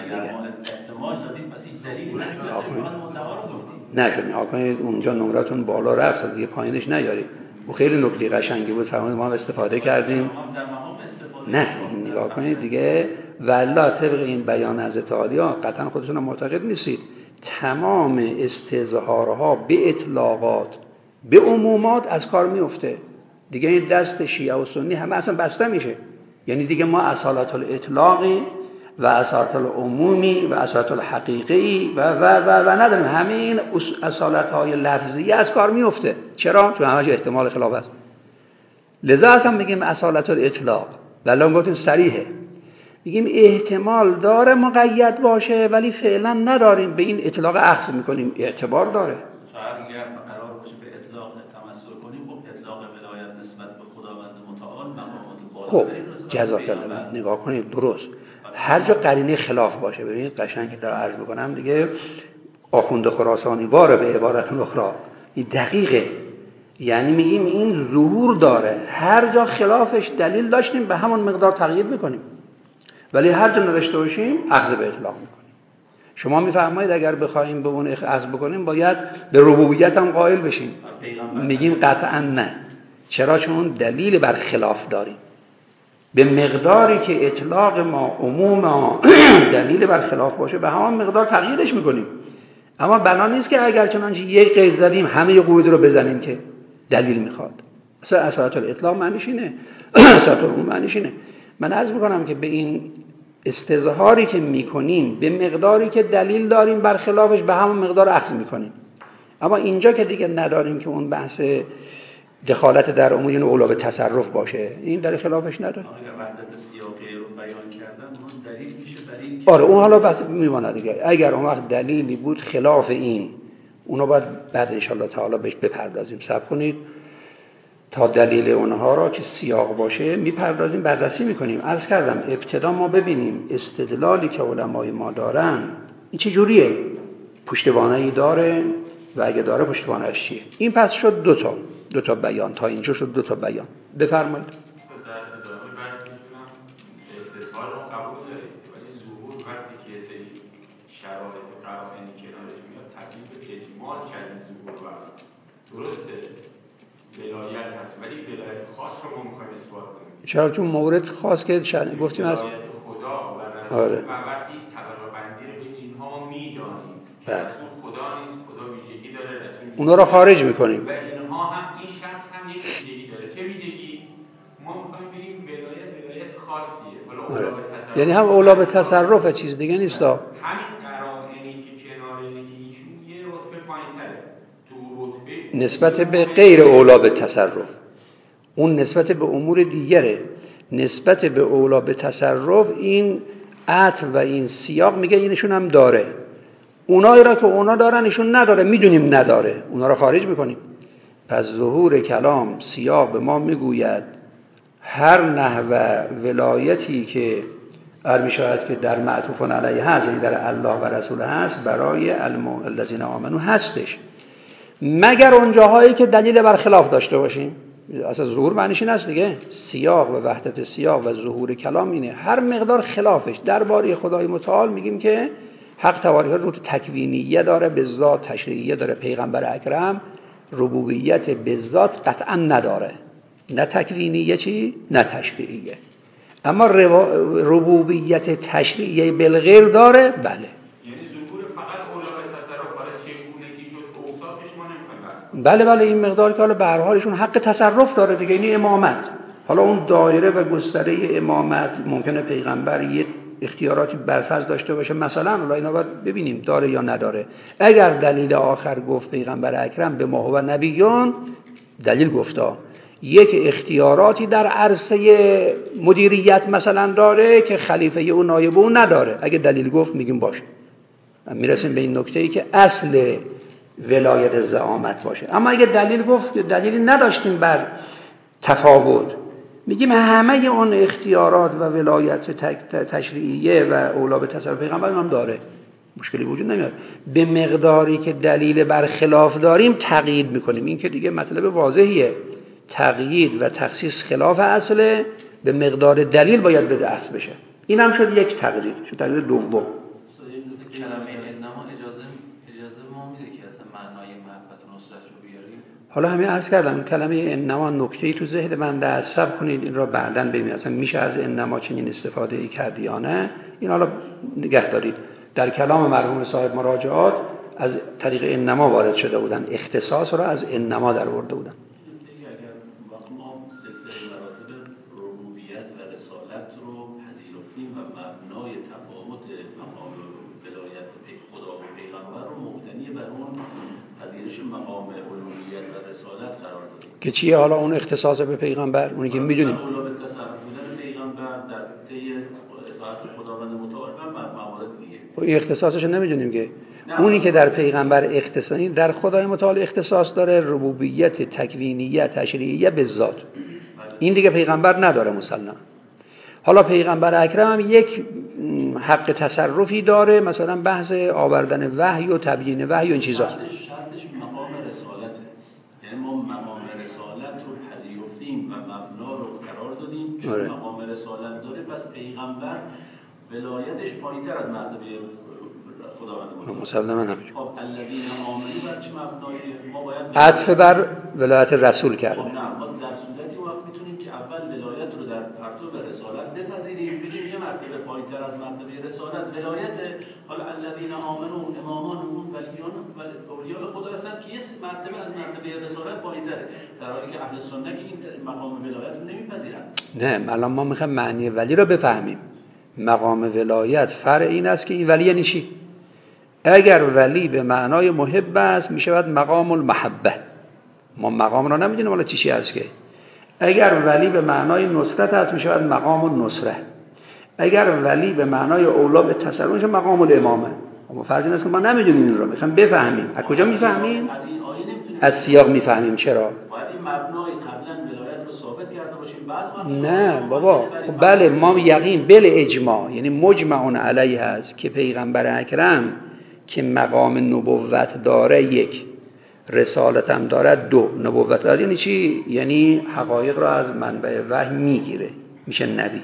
نه کنید آقای اونجا نمراتون بالا رفت، دیگه پایینش نیارید. و خیلی نکته قشنگی بود، فرمودید ما استفاده کردیم. نه نگاه کنید دیگه، والله طبق این بیان حضرت عالیا قطعا خودتون معتقد نیستید تمام استظهارها به اطلاقات به عمومات از کار میفته دیگه. این دست شیعه و سنی همه اصلا بسته میشه، یعنی دیگه ما اصالت الاطلاقی و اصالت العمومی و اصالت الحقیقی و و و, و نداریم. همین اصالت های لفظی از کار میفته. چرا؟ چون همش احتمال خلاف است. لذا هم میگیم اصالت الاطلاق، والله گفتیم صریحه، میگیم احتمال داره مقید باشه ولی فعلا نداریم، به این اطلاق اخذ میکنیم، اعتبار داره. خب جزاک الله. نگاه کنید درست هر جا قرینه خلاف باشه. ببینید قشنگ که دارم عرض میکنم دیگه، آخوند خراسانی باره به عبارت اخرى این دقیقه، یعنی میگیم این ظهور داره، هر جا خلافش دلیل داشتیم به همون مقدار تقیید میکنیم، ولی هر جا نداشته باشیم اخذ به اطلاق میکنیم. شما میفرمایید اگر بخوایم به اون اخذ بکنیم باید به ربوبیت هم قائل بشیم، میگیم قطعا نه. چرا؟ چون دلیل بر خلاف داریم. به مقداری که اطلاق ما عموم ما دلیل بر خلاف باشه به همان مقدار تغییرش میکنیم. اما بنا نیست که اگر چنانچه یک قید زدیم همه قید رو بزنیم که دلیل میخواد. اصلا اصالت الاطلاق معنیش اینه، اصالت العموم معنیش اینه. من عرض میکنم که به این استظهاری که میکنیم به مقداری که دلیل داریم بر خلافش به همون مقدار اخذ میکنیم. اما اینجا که دیگه نداریم که اون بحث دخالت در امور اینو اولا به تصرف باشه، این در خلافش نداره. اگر وحدت سیاقی رو بیان کردن اون دلیل میشه برای این. آره اون حالا بحث میمونه دیگه. اگر اون وقت دلیلی بود خلاف این، اونو باید بعد ان شاء الله تعالی بهش بپردازیم. صبر کنید تا دلیل اونها را که سیاق باشه میپردازیم، بررسی میکنیم. عرض کردم ابتدا ما ببینیم استدلالی که علمای ما دارن این چه جوریه، پشتوانه‌ای داره و اگه داره پشتوانه‌اش چیه. این پس شد دو تا دو تا بیان، تا اینجا شد دو تا بیان. بفرمایید. ولایت هست ولی ولایت خاص رو ما می‌خوایم اثبات کنیم. چرا؟ چون مورد خاص که شأن گفتیم از خدا و آره. و وقتی طبقه بندی رو بین اینها می‌دانیم. رسول خدا نیست، خدا ویژگی داره، رسول اونا رو خارج می‌کنیم. و اینها هم این شخص هم یک ویژگی داره. چه ویژگی؟ ما می‌خوایم بگیم ولایت ولایت خاصیه. حالا اولا به تصرف. یعنی هم اولا به تصرف چیز دیگه نیست. همین قرائنی که کنار ایشون یه رتبه پایین‌تره. نسبت به غیر اولا به تصرف، اون نسبت به امور دیگره. نسبت به اولا به تصرف این عطف و این سیاق میگه اینشون هم داره، اونایی را که اونا دارن ایشون نداره، میدونیم نداره، اونا را خارج میکنیم. پس ظهور کلام سیاق به ما میگوید هر نحو ولایتی که می شود که در معطوفان علیه هست، یعنی در الله و رسول هست، برای الذین آمنو هستش، مگر اون جاهایی که دلیل بر خلاف داشته باشیم. اصلا ظهور معنیش این است دیگه، سیاق و وحدت سیاق و ظهور کلام اینه، هر مقدار خلافش. درباره خدای متعال میگیم که حق تواریخ رو تکوینیه داره، به ذات تشریعیه داره. پیغمبر اکرم ربوبیت به ذات قطعا نداره، نه تکوینیه چی نه تشریعیه، اما ربوبیت تشریعیه بالغیر داره. بله، یعنی ظهور فقط علماء تصرف برای چگونگی شد اوصافش ما نمی‌خوایم. بله بله، این مقدار که حالا به هر حالشون حق تصرف داره دیگه، یعنی امامت. حالا اون دایره و گستره امامت ممکنه پیغمبر یه اختیاراتی برفرض داشته باشه، مثلا حالا اینا باید ببینیم داره یا نداره. اگر دلیل آخر گفت پیغمبر اکرم به ما هو نبیون، دلیل گفتا یک اختیاراتی در عرصه مدیریت مثلا داره که خلیفه او نایب او نداره، اگه دلیل گفت میگیم باشه. میرسیم به این نکته‌ای که اصل ولایت زعامت باشه. اما اگه دلیل گفت دلیلی نداشتیم بر تفاوت، میگیم همه اون اختیارات و ولایت تشریعیه و اولا به تصرف پیغمبر هم داره، مشکلی وجود نمیاد. به مقداری که دلیل بر خلاف داریم تقیید میکنیم. این که دیگه مطلب واضحیه، تقیید و تخصیص خلاف اصله، به مقدار دلیل باید بده اصل بشه. این هم شد یک تقیید، شد تقیید دوم. حالا همین عرض کردم کلمه انما نکته‌ای تو ذهن بنده عصب کنید، این را بعداً ببینید اصلا میشه از انما چنین استفاده ای کرد یا نه. این حالا نگه دارید. در کلام مرحوم صاحب مراجعات از طریق انما وارد شده بودن، اختصاص را از انما در آورده بودن. که چیه حالا اون اختصاص به پیغمبر؟ اونی که میدونیم این اختصاصش نمیدونیم که اونی که در پیغمبر اختصاصی در خدای متعال اختصاص داره، ربوبیت تکوینیه تشریعیه به ذات، این دیگه پیغمبر نداره مسلم. حالا پیغمبر اکرم هم یک حق تصرفی داره، مثلا بحث آوردن وحی و تبیین وحی و این چیزا. آره. مقام رسالت داره، پس پیغمبر ولایتش پایین‌تر از مرتبه خداوند متعال. مسلماً همینجوره. خب الذین آمنو بر چه مبنایی ما باید عطف بر ولایت رسول کرده. خب نه، ما در صورتی وقت میتونیم که اول ولایت رو در پرتو رسالت بپذیریم، بگیم یه مرتبه پایین‌تر از مرتبه رسالت ولایت. حالا الذین آمنو امامان اون ولیان و اولیاء خدا هستن که یه مرتبه از مرتبه رسالت پایین‌تره، در حالی که اهل سنت این مقام ولایت رو نمیپذیرن. نه، الان ما میخوایم معنی ولی رو بفهمیم. مقام ولایت فرع این است که این ولی یعنی چی؟ اگر ولی به معنای محب است میشود مقام المحبه. ما مقام را نمیدونیم ولی چی چی است که اگر ولی به معنای نصرت است میشود مقام النصره. اگر ولی به معنای اولا به تصرف میشه مقام الامامه. ما فرض این است که ما نمیدونیم این رو، میخوایم بفهمیم. از کجا میفهمیم؟ از سیاق میفهمیم. چرا؟ باید این مبنای قبلا ولایت رو ثابت کرده باشیم بعد نه بابا، خب بله ما یقین بل اجماع، یعنی مجمع علیه هست که پیغمبر اکرم که مقام نبوت داره، یک رسالت هم داره، دو نبوت داره. یعنی چی؟ یعنی حقایق را از منبع وحی میگیره، میشه نبی.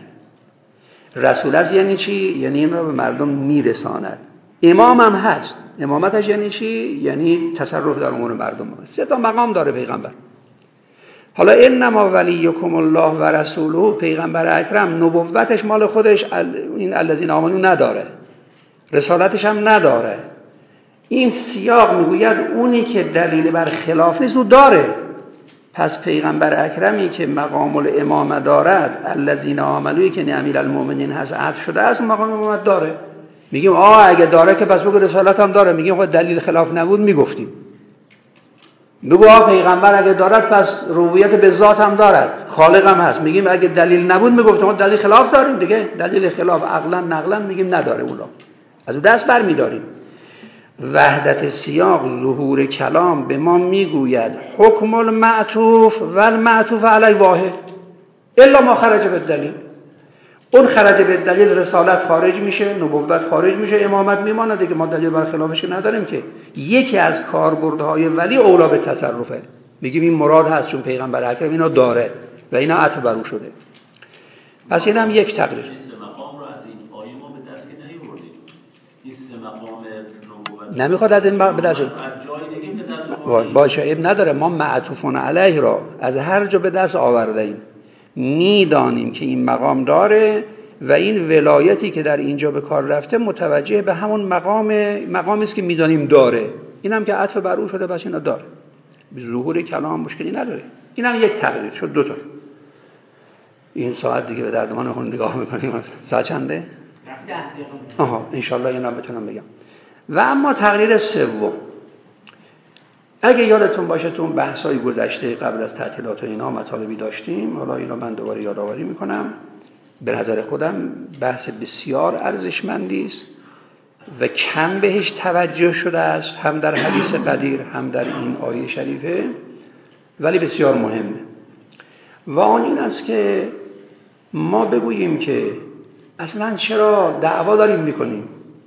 رسولت یعنی چی؟ یعنی این را به مردم میرساند. امام هم هست. امامتش یعنی چی؟ یعنی تصرف در امور مردم. سه تا مقام داره پیغمبر. حالا انما ولیکم الله و رسوله، پیغمبر اکرم نبوتش مال خودش این الذین آمنو نداره، رسالتش هم نداره. این سیاق میگوید اونی که دلیل بر خلاف نیست او داره. پس پیغمبر اکرمی که مقام الامامه دارد، الذین آمنویی که امیر المؤمنین هست عطف شده است، مقام امامت داره. میگیم آه اگه داره که پس بگو رسالت هم داره. میگیم خود دلیل خلاف نبود میگفتیم. بگو آه پیغمبر اگه دارد پس ربوبیت به ذات هم دارد، خالق هم هست. میگیم اگه دلیل نبود میگفتیم ما دلیل خلاف داریم دیگه. دلیل خلاف عقلا نقلا میگیم نداره، اولا از اون دست بر میداریم. وحدت سیاق ظهور کلام به ما میگوید حکم المعطوف و المعطوف علی واحد. الا ما خرج به دلیل. اون خرج به دلیل رسالت خارج میشه، نبوت خارج میشه، امامت میمانه دیگه، ما دلیل بر خلافش نداریم که. یکی از کاربردهای ولی اولا به تصرفه، میگیم این مراد هست چون پیغمبر اکرم اینو داره و اینا عطف بر او شده. پس این هم یک تقریر. نمیخواد از این به دست باشه، اب نداره. ما معطوفون علیه را از هر جا به دست آورده ایم، میدانیم که این مقام داره و این ولایتی که در اینجا به کار رفته متوجه به همون مقام مقامی است که میدانیم داره. این هم که عطف بر او شده بس اینا داره، به ظهور کلام مشکلی نداره. این هم یک تقریر شد، دو تا. این ساعت دیگه به دردمان خون نگاه میکنیم. ساعت چنده؟ آها انشالله اینا بتونم بگم. و اما تقریر سوم، اگه یادتون باشه تو اون بحث‌های گذشته قبل از تعطیلات اینا مطالبی داشتیم، حالا اینا من دوباره یادآوری میکنم. به نظر خودم بحث بسیار ارزشمندی است و کم بهش توجه شده است، هم در حدیث قدیر هم در این آیه شریفه، ولی بسیار مهمه. و آن این است که ما بگوییم که اصلا چرا دعوا داریم میکنیم؟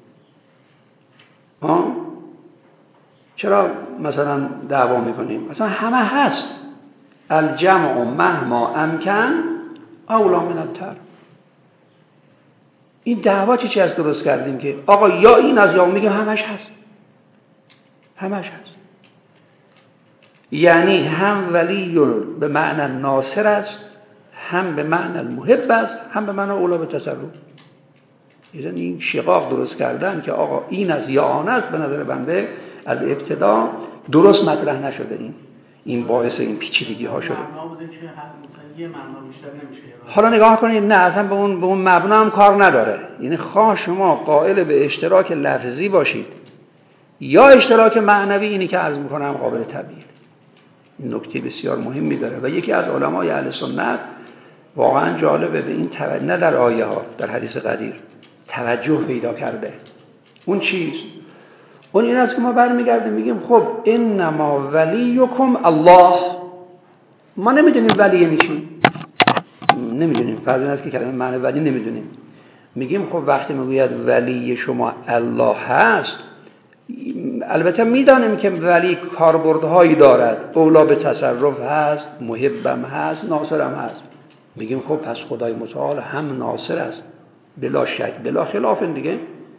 ها؟ چرا مثلا دعوا میکنیم؟ اصلا همه هست. الجمع مهما امکن اولا من التر. این دعوا چی چی از درست کردیم که آقا یا این از یا میگیم همش هست، همش هست. یعنی هم ولی به معنی ناصر است، هم به معنی محب است، هم به معنی اولا به تصرف. یعنی این شقاق درست کردن که آقا این از یا آن است، به نظر بنده از ابتدا درست مطرح نشده. این این باعث این پیچیدگی ها شده. حالا نگاه کنید، نه اصلا به اون به اون مبنا هم کار نداره. یعنی خواه شما قائل به اشتراک لفظی باشید یا اشتراک معنوی، اینی که عرض میکنم قابل تبیین. این نکته بسیار مهمی داره و یکی از علمای اهل سنت واقعا جالبه به این توجه، نه در آیه ها، در حدیث قدیر توجه پیدا کرده. اون چیز اون این است که ما برمیگردیم میگیم خب انما ولیکم الله. ما نمیدونیم ولی یعنی چی، نمیدونیم. فرض این است که کلمه معنی ولی نمیدونیم. میگیم خب وقتی میگوید ولی شما الله هست، البته میدانیم که ولی کاربردهایی دارد، اولا به تصرف هست، محبم هست، ناصرم هست. میگیم خب پس خدای متعال هم ناصر است بلا شک بلا خلاف دیگه،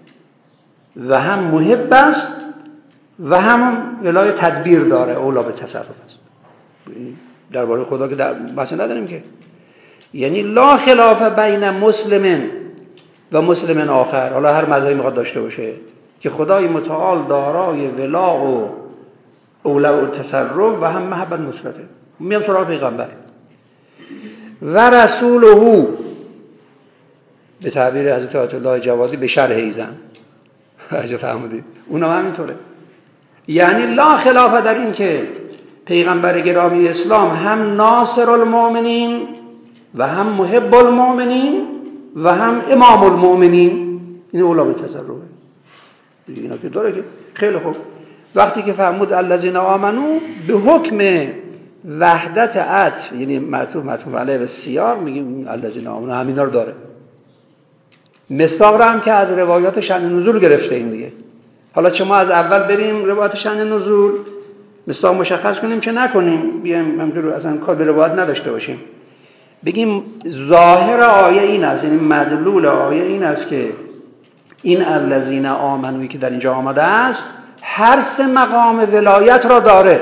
و هم محب است و هم ولای تدبیر داره، اولا به تصرف است. درباره خدا که در بحث نداریم که. یعنی لا خلاف بین مسلم و مسلم آخر، حالا هر مذهبی میخواد داشته باشه، که خدای متعال دارای ولا و اولا و تصرف و هم محبت مثبته. میام سراغ پیغمبر و رسوله، به تعبیر حضرت آیت الله جوادی به شرح ایزن. اجا فهمودید؟ اونم همینطوره. یعنی لا خلاف در این که پیغمبر گرامی اسلام هم ناصر المؤمنین و هم محب المؤمنین و هم امام المؤمنین. این اولا به تصرفه. اینا که داره که خیلی خوب. وقتی که فرمود الذین آمنو به حکم وحدت عطف، یعنی معطوف معطوف علیه و سیاق، میگیم الذین آمنو همینا رو داره. مصداق رو هم که از روایات شأن نزول گرفته این دیگه. حالا چه ما از اول بریم روایات شأن نزول مصداق مشخص کنیم چه نکنیم، بیایم همینطور اصلا کار به روایات نداشته باشیم، بگیم ظاهر آیه این است، یعنی مدلول آیه این است که این الذین آمنوی که در اینجا آمده است هر سه مقام ولایت را داره.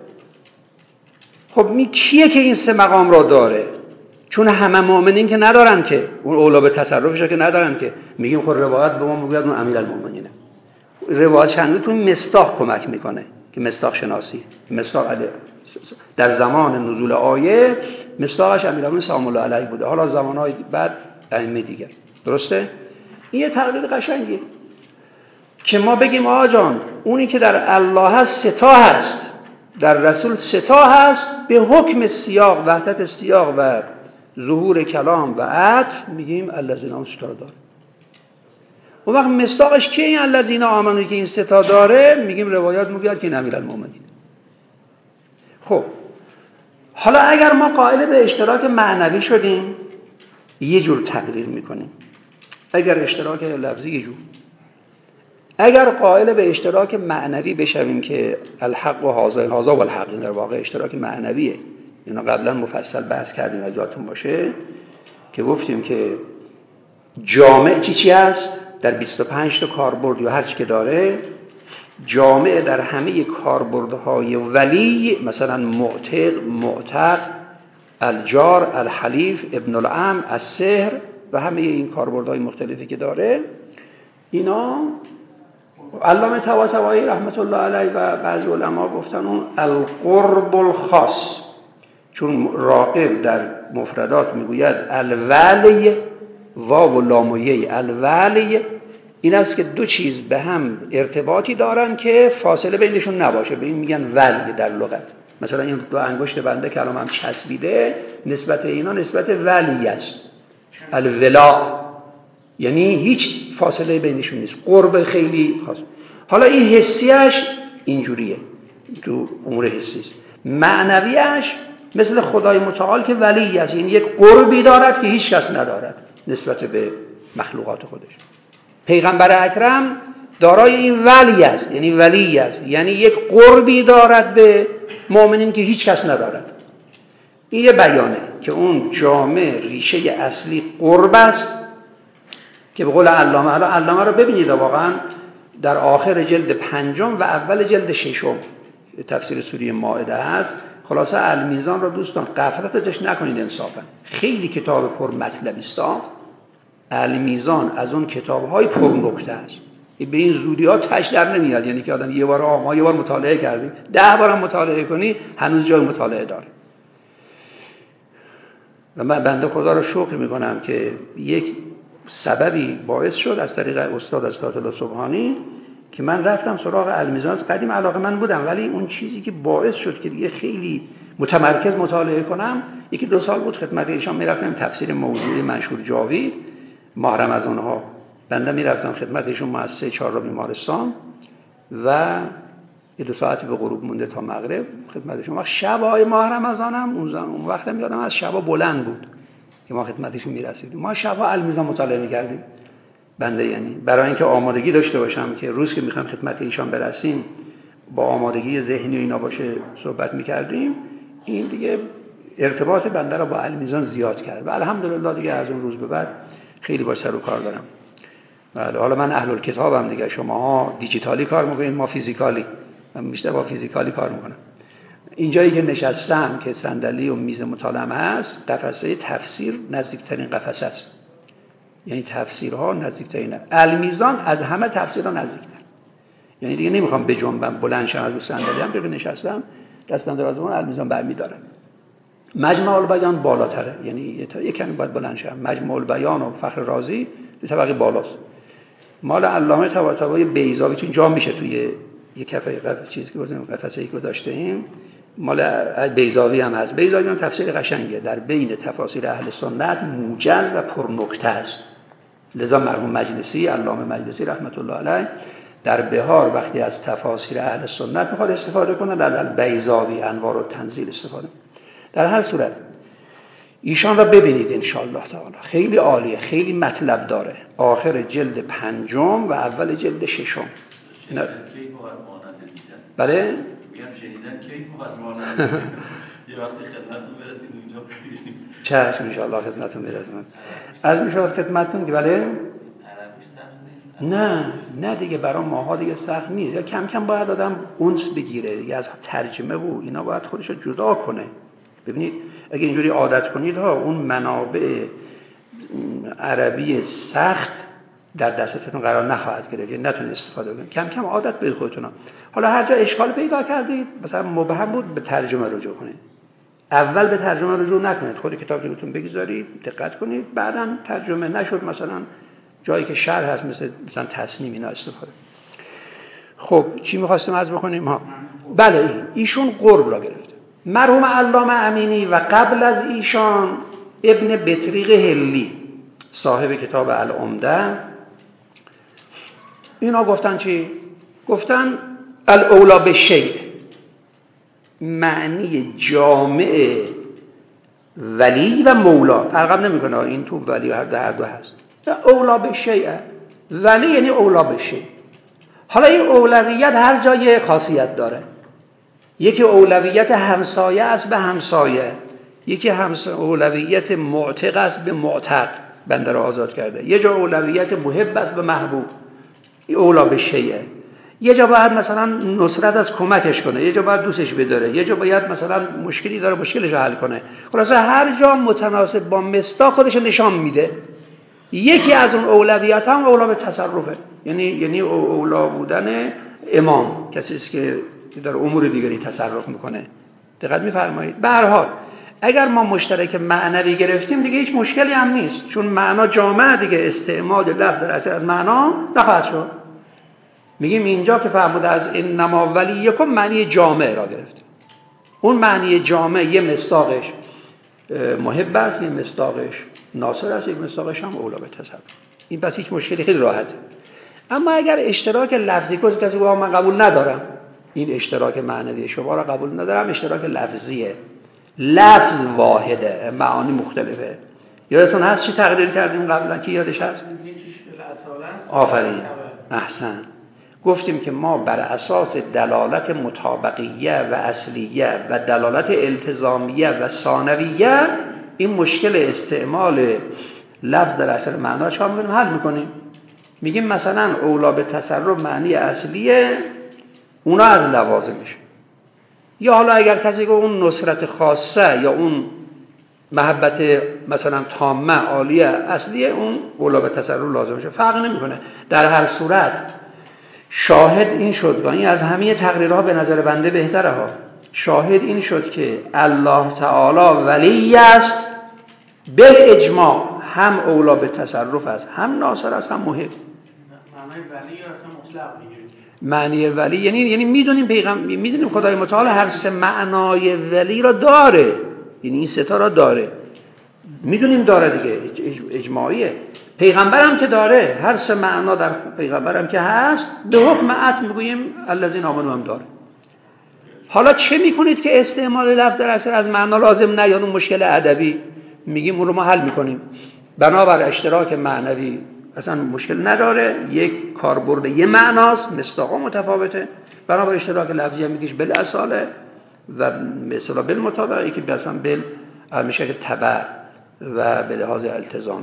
خب می کیه که این سه مقام را داره؟ چون همه مؤمنین که ندارن که، اون اولا به تصرفش که ندارن که. میگیم خب روایت به ما میگه اون امیرالمومنینه. روایت چند تو مصداق کمک میکنه که مصداق شناسی، مصداق علی در زمان نزول آیه مصداقش امیرالمومنین سلام الله علیه بوده، حالا زمانهای بعد ائمه دیگر. درسته؟ این یه تقریر قشنگیه که ما بگیم آقا جان اونی که در الله هست ستا هست، در رسول ستا هست، به حکم سیاق، وحدت سیاق و ظهور کلام و عطف میگیم الذین آمنوا ستا داره. اون وقت مصداقش که این الذین آمنوا که این ستا داره، میگیم روایات میگه که این امیرالمومنین. خب حالا اگر ما قائل به اشتراک معنوی شدیم یه جور تقریر میکنیم، اگر اشتراک لفظی یه جور، اگر قائل به اشتراک معنوی بشویم که الحق و هذا هذا و الحق، در واقع اشتراک معنویه، اینا قبلا مفصل بحث کردیم از یادتون باشه که گفتیم که جامع چی چی است در بیست و پنج تا کاربرد یا هر چی که داره، جامع در همه کاربردهای ولی، مثلا معتق، معتق، الجار، الحلیف، ابن العم، السحر و همه این کاربردهای مختلفی که داره، اینا علامه طباطبایی رحمت الله علیه و بعضی علما گفتن اون القرب الخاص، چون راغب در مفردات میگوید الولی، واو و لام و یه، الولی این است که دو چیز به هم ارتباطی دارن که فاصله بینشون نباشه، به این میگن ولی در لغت. مثلا این دو انگشت بنده که الان هم چسبیده، نسبت اینا نسبت ولی است، الولا، یعنی هیچ فاصله بینشون نیست، قرب خیلی خاص. حالا این حسیش اینجوریه، تو امور حسی است. معنویش مثل خدای متعال که ولی است، یعنی یک قربی دارد که هیچ کس ندارد نسبت به مخلوقات خودش. پیغمبر اکرم دارای این ولی است، یعنی ولی است، یعنی یک قربی دارد به مؤمنین که هیچ کس ندارد. این یه بیانه که اون جامع ریشه اصلی قرب است که به قول علامه، حالا علامه رو ببینید واقعا در آخر جلد پنجم و اول جلد ششم تفسیر سوره مائده هست. خلاصه المیزان رو دوستان غفلت ازش نکنید انصافا، خیلی کتاب پر مطلبی است. المیزان از اون کتاب‌های پر نکته است، به این زودی ها تش در نمیاد، یعنی که آدم یه بار آه ما یه بار مطالعه کردیم، ده بارم مطالعه کنی هنوز جای مطالعه داره. و من بنده خدا رو شکر میکنم که یک سببی باعث شد از طریق استاد استاد الله سبحانی که من رفتم سراغ المیزان. قدیم علاقه من بودم، ولی اون چیزی که باعث شد که دیگه خیلی متمرکز مطالعه کنم، یکی دو سال بود خدمت ایشان میرفتم تفسیر موضوعی منشور جاوید ماه رمضان ها، بنده میرفتم خدمت ایشون مؤسسه چهارراه بیمارستان و یه دو ساعتی به غروب مونده تا مغرب خدمتشون. وقت شبای ماه رمضان هم اون اون وقت هم یادم از شبا بلند بود که ما خدمتشون میرسیدیم. ما شبا المیزان مطالعه میکردیم بنده، یعنی برای اینکه آمادگی داشته باشم که روز که میخوام خدمت ایشان برسیم با آمادگی ذهنی و اینا باشه صحبت میکردیم. این دیگه ارتباط بنده رو با المیزان زیاد کرد و الحمدلله دیگه از اون روز به بعد خیلی باش سر و کار دارم. بله، حالا من اهل الکتابم دیگه، شماها دیجیتالی کار میکنید، ما فیزیکالی، من بیشتر با فیزیکالی کار میکنم. اینجایی که نشستم که صندلی و میز مطالعه هست، قفسه تفسیر نزدیکترین قفسه است، یعنی تفسیرها نزدیکترین. المیزان از همه تفسیرها نزدیکتر، یعنی دیگه نمیخوام بجنبم بلند شم از رو صندلی، هم که نشستم دستم دراز اون المیزان برمی‌دارم. مجمع البیان بالاتره، یعنی یه کمی باید بلند شم. مجمع البیان و فخر رازی به طبقه بالاست. مال علامه طباطبایی بیضاوی چون جا میشه توی یه کفه قفسه چیزی که بزنیم قفسه ای که داشتیم، مال بیضاوی هم هست. بیضاوی هم تفسیر قشنگه، در بین تفاسیر اهل سنت موجز و پرنکته است. لذا مرحوم مجلسی، علامه مجلسی رحمت الله علیه در بهار وقتی از تفاسیر اهل سنت میخواد استفاده کنه، در بیضاوی انوار التنزیل استفاده. در هر صورت ایشان را ببینید انشاءالله تعالی، خیلی عالیه، خیلی مطلب داره. آخر جلد پنجم و اول جلد ششم. اینا بله میگم شنیدن کی بود مانند یه وقتی خدمتتون برسیم اونجا ببینیم. چشم انشاءالله خدمتتون برسیم. از میشود خدمتتون که بله نه نه دیگه برای ماها دیگه سخت نیست، یا کم کم باید آدم اونس بگیره دیگه از ترجمه و اینا، باید خودش رو جدا کنه. ببینید اگه اینجوری عادت کنید ها، اون منابع عربی سخت در دستتون قرار نخواهد گرفت، یعنی نتونید استفاده کنید. کم کم عادت بدید خودتون. حالا هر جا اشکال پیدا کردید، مثلا مبهم بود، به ترجمه رجوع کنید. اول به ترجمه رجوع نکنید، خود کتاب رو بهتون بگذارید، دقت کنید، بعداً ترجمه نشد مثلا جایی که شرح هست مثل مثلا تصنیم اینا استفاده. خب چی می‌خواستیم عرض بکنیم ها؟ بله، ایشون قرب را گرفت. مرحوم علامه امینی و قبل از ایشان ابن بطریق هلی صاحب کتاب العمده، اینا گفتن چی؟ گفتن الاولا بالشیء، معنی جامع ولی و مولا فرق نمیکنه، این تو ولی هر دو هر دو هست. اولا به شیء، ولی یعنی اولا به شیء. حالا این اولویت هر جای خاصیت داره. یکی اولویت همسایه است به همسایه، یکی همسایه اولویت معتق است به معتق، بنده را آزاد کرده. یه جا اولویت محب است به محبوب، این اولا به شیء. یه جا باید مثلا نصرت از کمکش کنه، یه جا باید دوستش بداره، یه جا باید مثلا مشکلی داره مشکلش رو حل کنه. خلاصه هر جا متناسب با مصداق خودش نشان میده. یکی از اون اولویت هم اولا به تصرفه، یعنی یعنی اولا بودن امام، کسی است که در امور دیگری تصرف میکنه. دقت میفرمایید؟ به هر حال اگر ما مشترک معنوی گرفتیم دیگه هیچ مشکلی هم نیست، چون معنا جامع دیگه، استعمال لفظ در اثر از معنا نخواهد شد. میگیم اینجا که فرموده از انما ولیکم معنی جامع را گرفت. اون معنی جامع یه مصداقش محب است، یه مصداقش ناصر است، یک مصداقش هم اولا به تصرف. این پس هیچ مشکلی خیلی راحته. اما اگر اشتراک لفظی کسی کسی گفت من قبول ندارم، این اشتراک معنوی شما را قبول ندارم، اشتراک لفظیه، لفظ واحده، معانی مختلفه. یادتون هست چی تقریر کردیم قبلا؟ کی یادش هست؟ آفرین، احسن. گفتیم که ما بر اساس دلالت مطابقیه و اصلیه و دلالت التزامیه و ثانویه این مشکل استعمال لفظ در اثر معنا چه می‌کنیم؟ حل می‌کنیم. میگیم مثلا اولا به تصرف معنی اصلیه، اونا از لوازمش. یا حالا اگر کسی که اون نصرت خاصه یا اون محبت مثلا تامه عالیه اصلیه، اون اولا به تصرف لازمشه، فرق نمی‌کنه. در هر صورت شاهد این شد و این از همه تقریرها به نظر بنده بهتره ها. شاهد این شد که الله تعالی ولی است به اجماع، هم اولا به تصرف است، هم ناصر است، هم محب. معنی ولی اصلا مطلق میگیریم. معنی ولی یعنی یعنی میدونیم پیغمبر، میدونیم خدای متعال هر سه معنای ولی را داره، یعنی این سه تا را داره، میدونیم داره دیگه، اجماعیه. پیغمبرم که داره، هر سه معنا در پیغمبرم که هست، به حکم عطف میگوییم الذین آمنوا هم داره. حالا چه میکنید که استعمال لفظ در اثر از معنا لازم نه، یا اون مشکل ادبی، میگیم اون رو ما حل میکنیم. بنابر اشتراک معنوی اصلا مشکل نداره، یک کاربرد یه معناست، مصداقا متفاوته. بنابر اشتراک لفظی هم میگیش بل اصاله و مثلا بل مطابقه که مثلا بل میشه که تبع و به لحاظ التزام.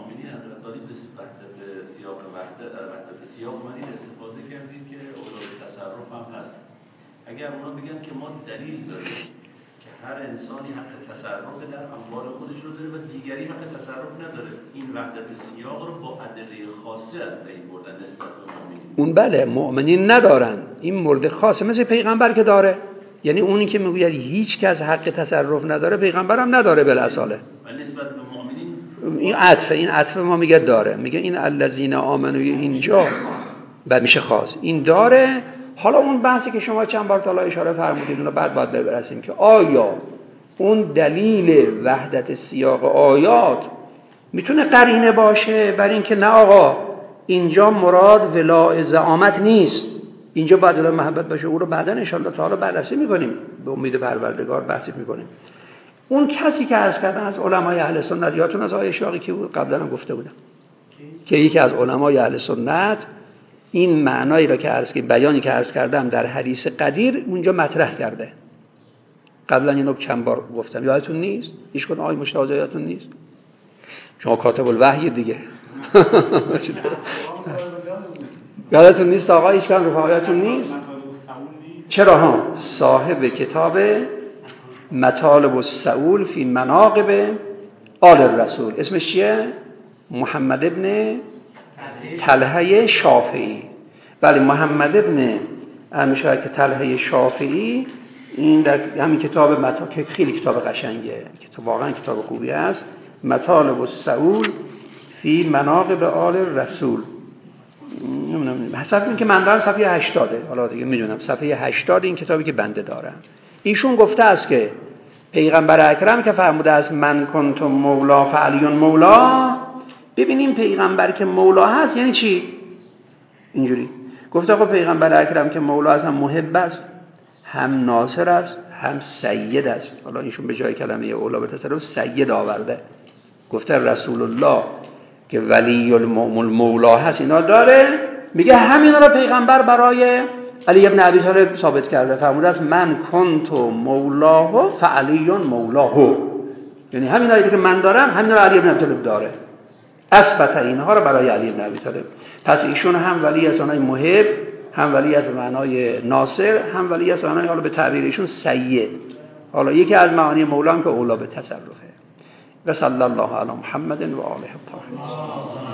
اگر اونا بگن که ما دلیل داریم که هر انسانی حق تصرف در اموال خودش رو داره و دیگری حق تصرف نداره، این وحدت سیاق رو با ادله خاصه از بین بردن نسبت به مؤمنین. اون بله مؤمنین ندارن، این مورد خاصه، مثل پیغمبر که داره. یعنی اونی که میگه هیچ کس حق تصرف نداره، پیغمبر هم نداره بالاصاله. ولی نسبت به مؤمنین این عطف این عطف ما میگه داره، میگه این الذین آمنوا اینجا بعد میشه خاص، این داره. حالا اون بحثی که شما چند بار تا اشاره فرمودید اون رو بعد باید برسیم که آیا اون دلیل وحدت سیاق آیات میتونه قرینه باشه بر این که نه آقا اینجا مراد ولاء زعامت نیست، اینجا باید ولاء محبت باشه. او رو بعدا ان شاءالله تعالی بررسی میکنیم، به امید پروردگار بحثی میکنیم. اون کسی که عرض کردن از علمای اهل سنت، یادتون از آیه شاقی که قبلا هم گفته بودم که یکی از علمای اهل سنت این معنایی را که عرض که بیانی که عرض کردم در حدیث قدیر اونجا مطرح کرده. قبلا اینو چند بار گفتم، یادتون نیست؟ هیچ کدوم آیه مشتاق یادتون نیست؟ شما کاتب الوحی دیگه. یادتون نیست آقا؟ هیچ کدوم رفاقتون نیست؟ چرا ها؟ صاحب کتاب مطالب السئول فی مناقب آل الرسول، اسمش چیه؟ محمد ابن طلحه شافعی. بله محمد ابن همیشه که طلحه شافعی، این در همین کتاب مطالب که خیلی کتاب قشنگه، کتاب واقعا کتاب خوبی است، مطالب السئول فی مناقب آل رسول. نمیدونم حساب این که من دارم صفحه هشتاده، حالا دیگه میدونم صفحه هشتاد این کتابی که بنده دارم. ایشون گفته است که پیغمبر اکرم که فرموده است من کنتم مولا فعلی مولا، ببینیم پیغمبر که مولا هست یعنی چی؟ اینجوری گفته آقا پیغمبر اکرم که مولا هست، هم محب است، هم ناصر است، هم سید است. حالا ایشون به جای کلمه اولا به تصرف سید آورده، گفته رسول الله که ولی المولا هست اینا داره، میگه همینا رو پیغمبر برای علی ابن ابی طالب ثابت کرده، فرموده است من کنت مولاه فعلی مولاه، یعنی همینایی که من دارم همینا رو علی ابن ابی طالب داره، اثبت اینها رو برای علی ابن ابی طالب. پس ایشون هم ولی از معنای محب، هم ولی از معنای ناصر، هم ولی از معنای حالا به تعبیر ایشون سید. حالا یکی از معانی مولا هم که اولا به تصرفه. و صلی الله علی محمد و آله الطاهرین.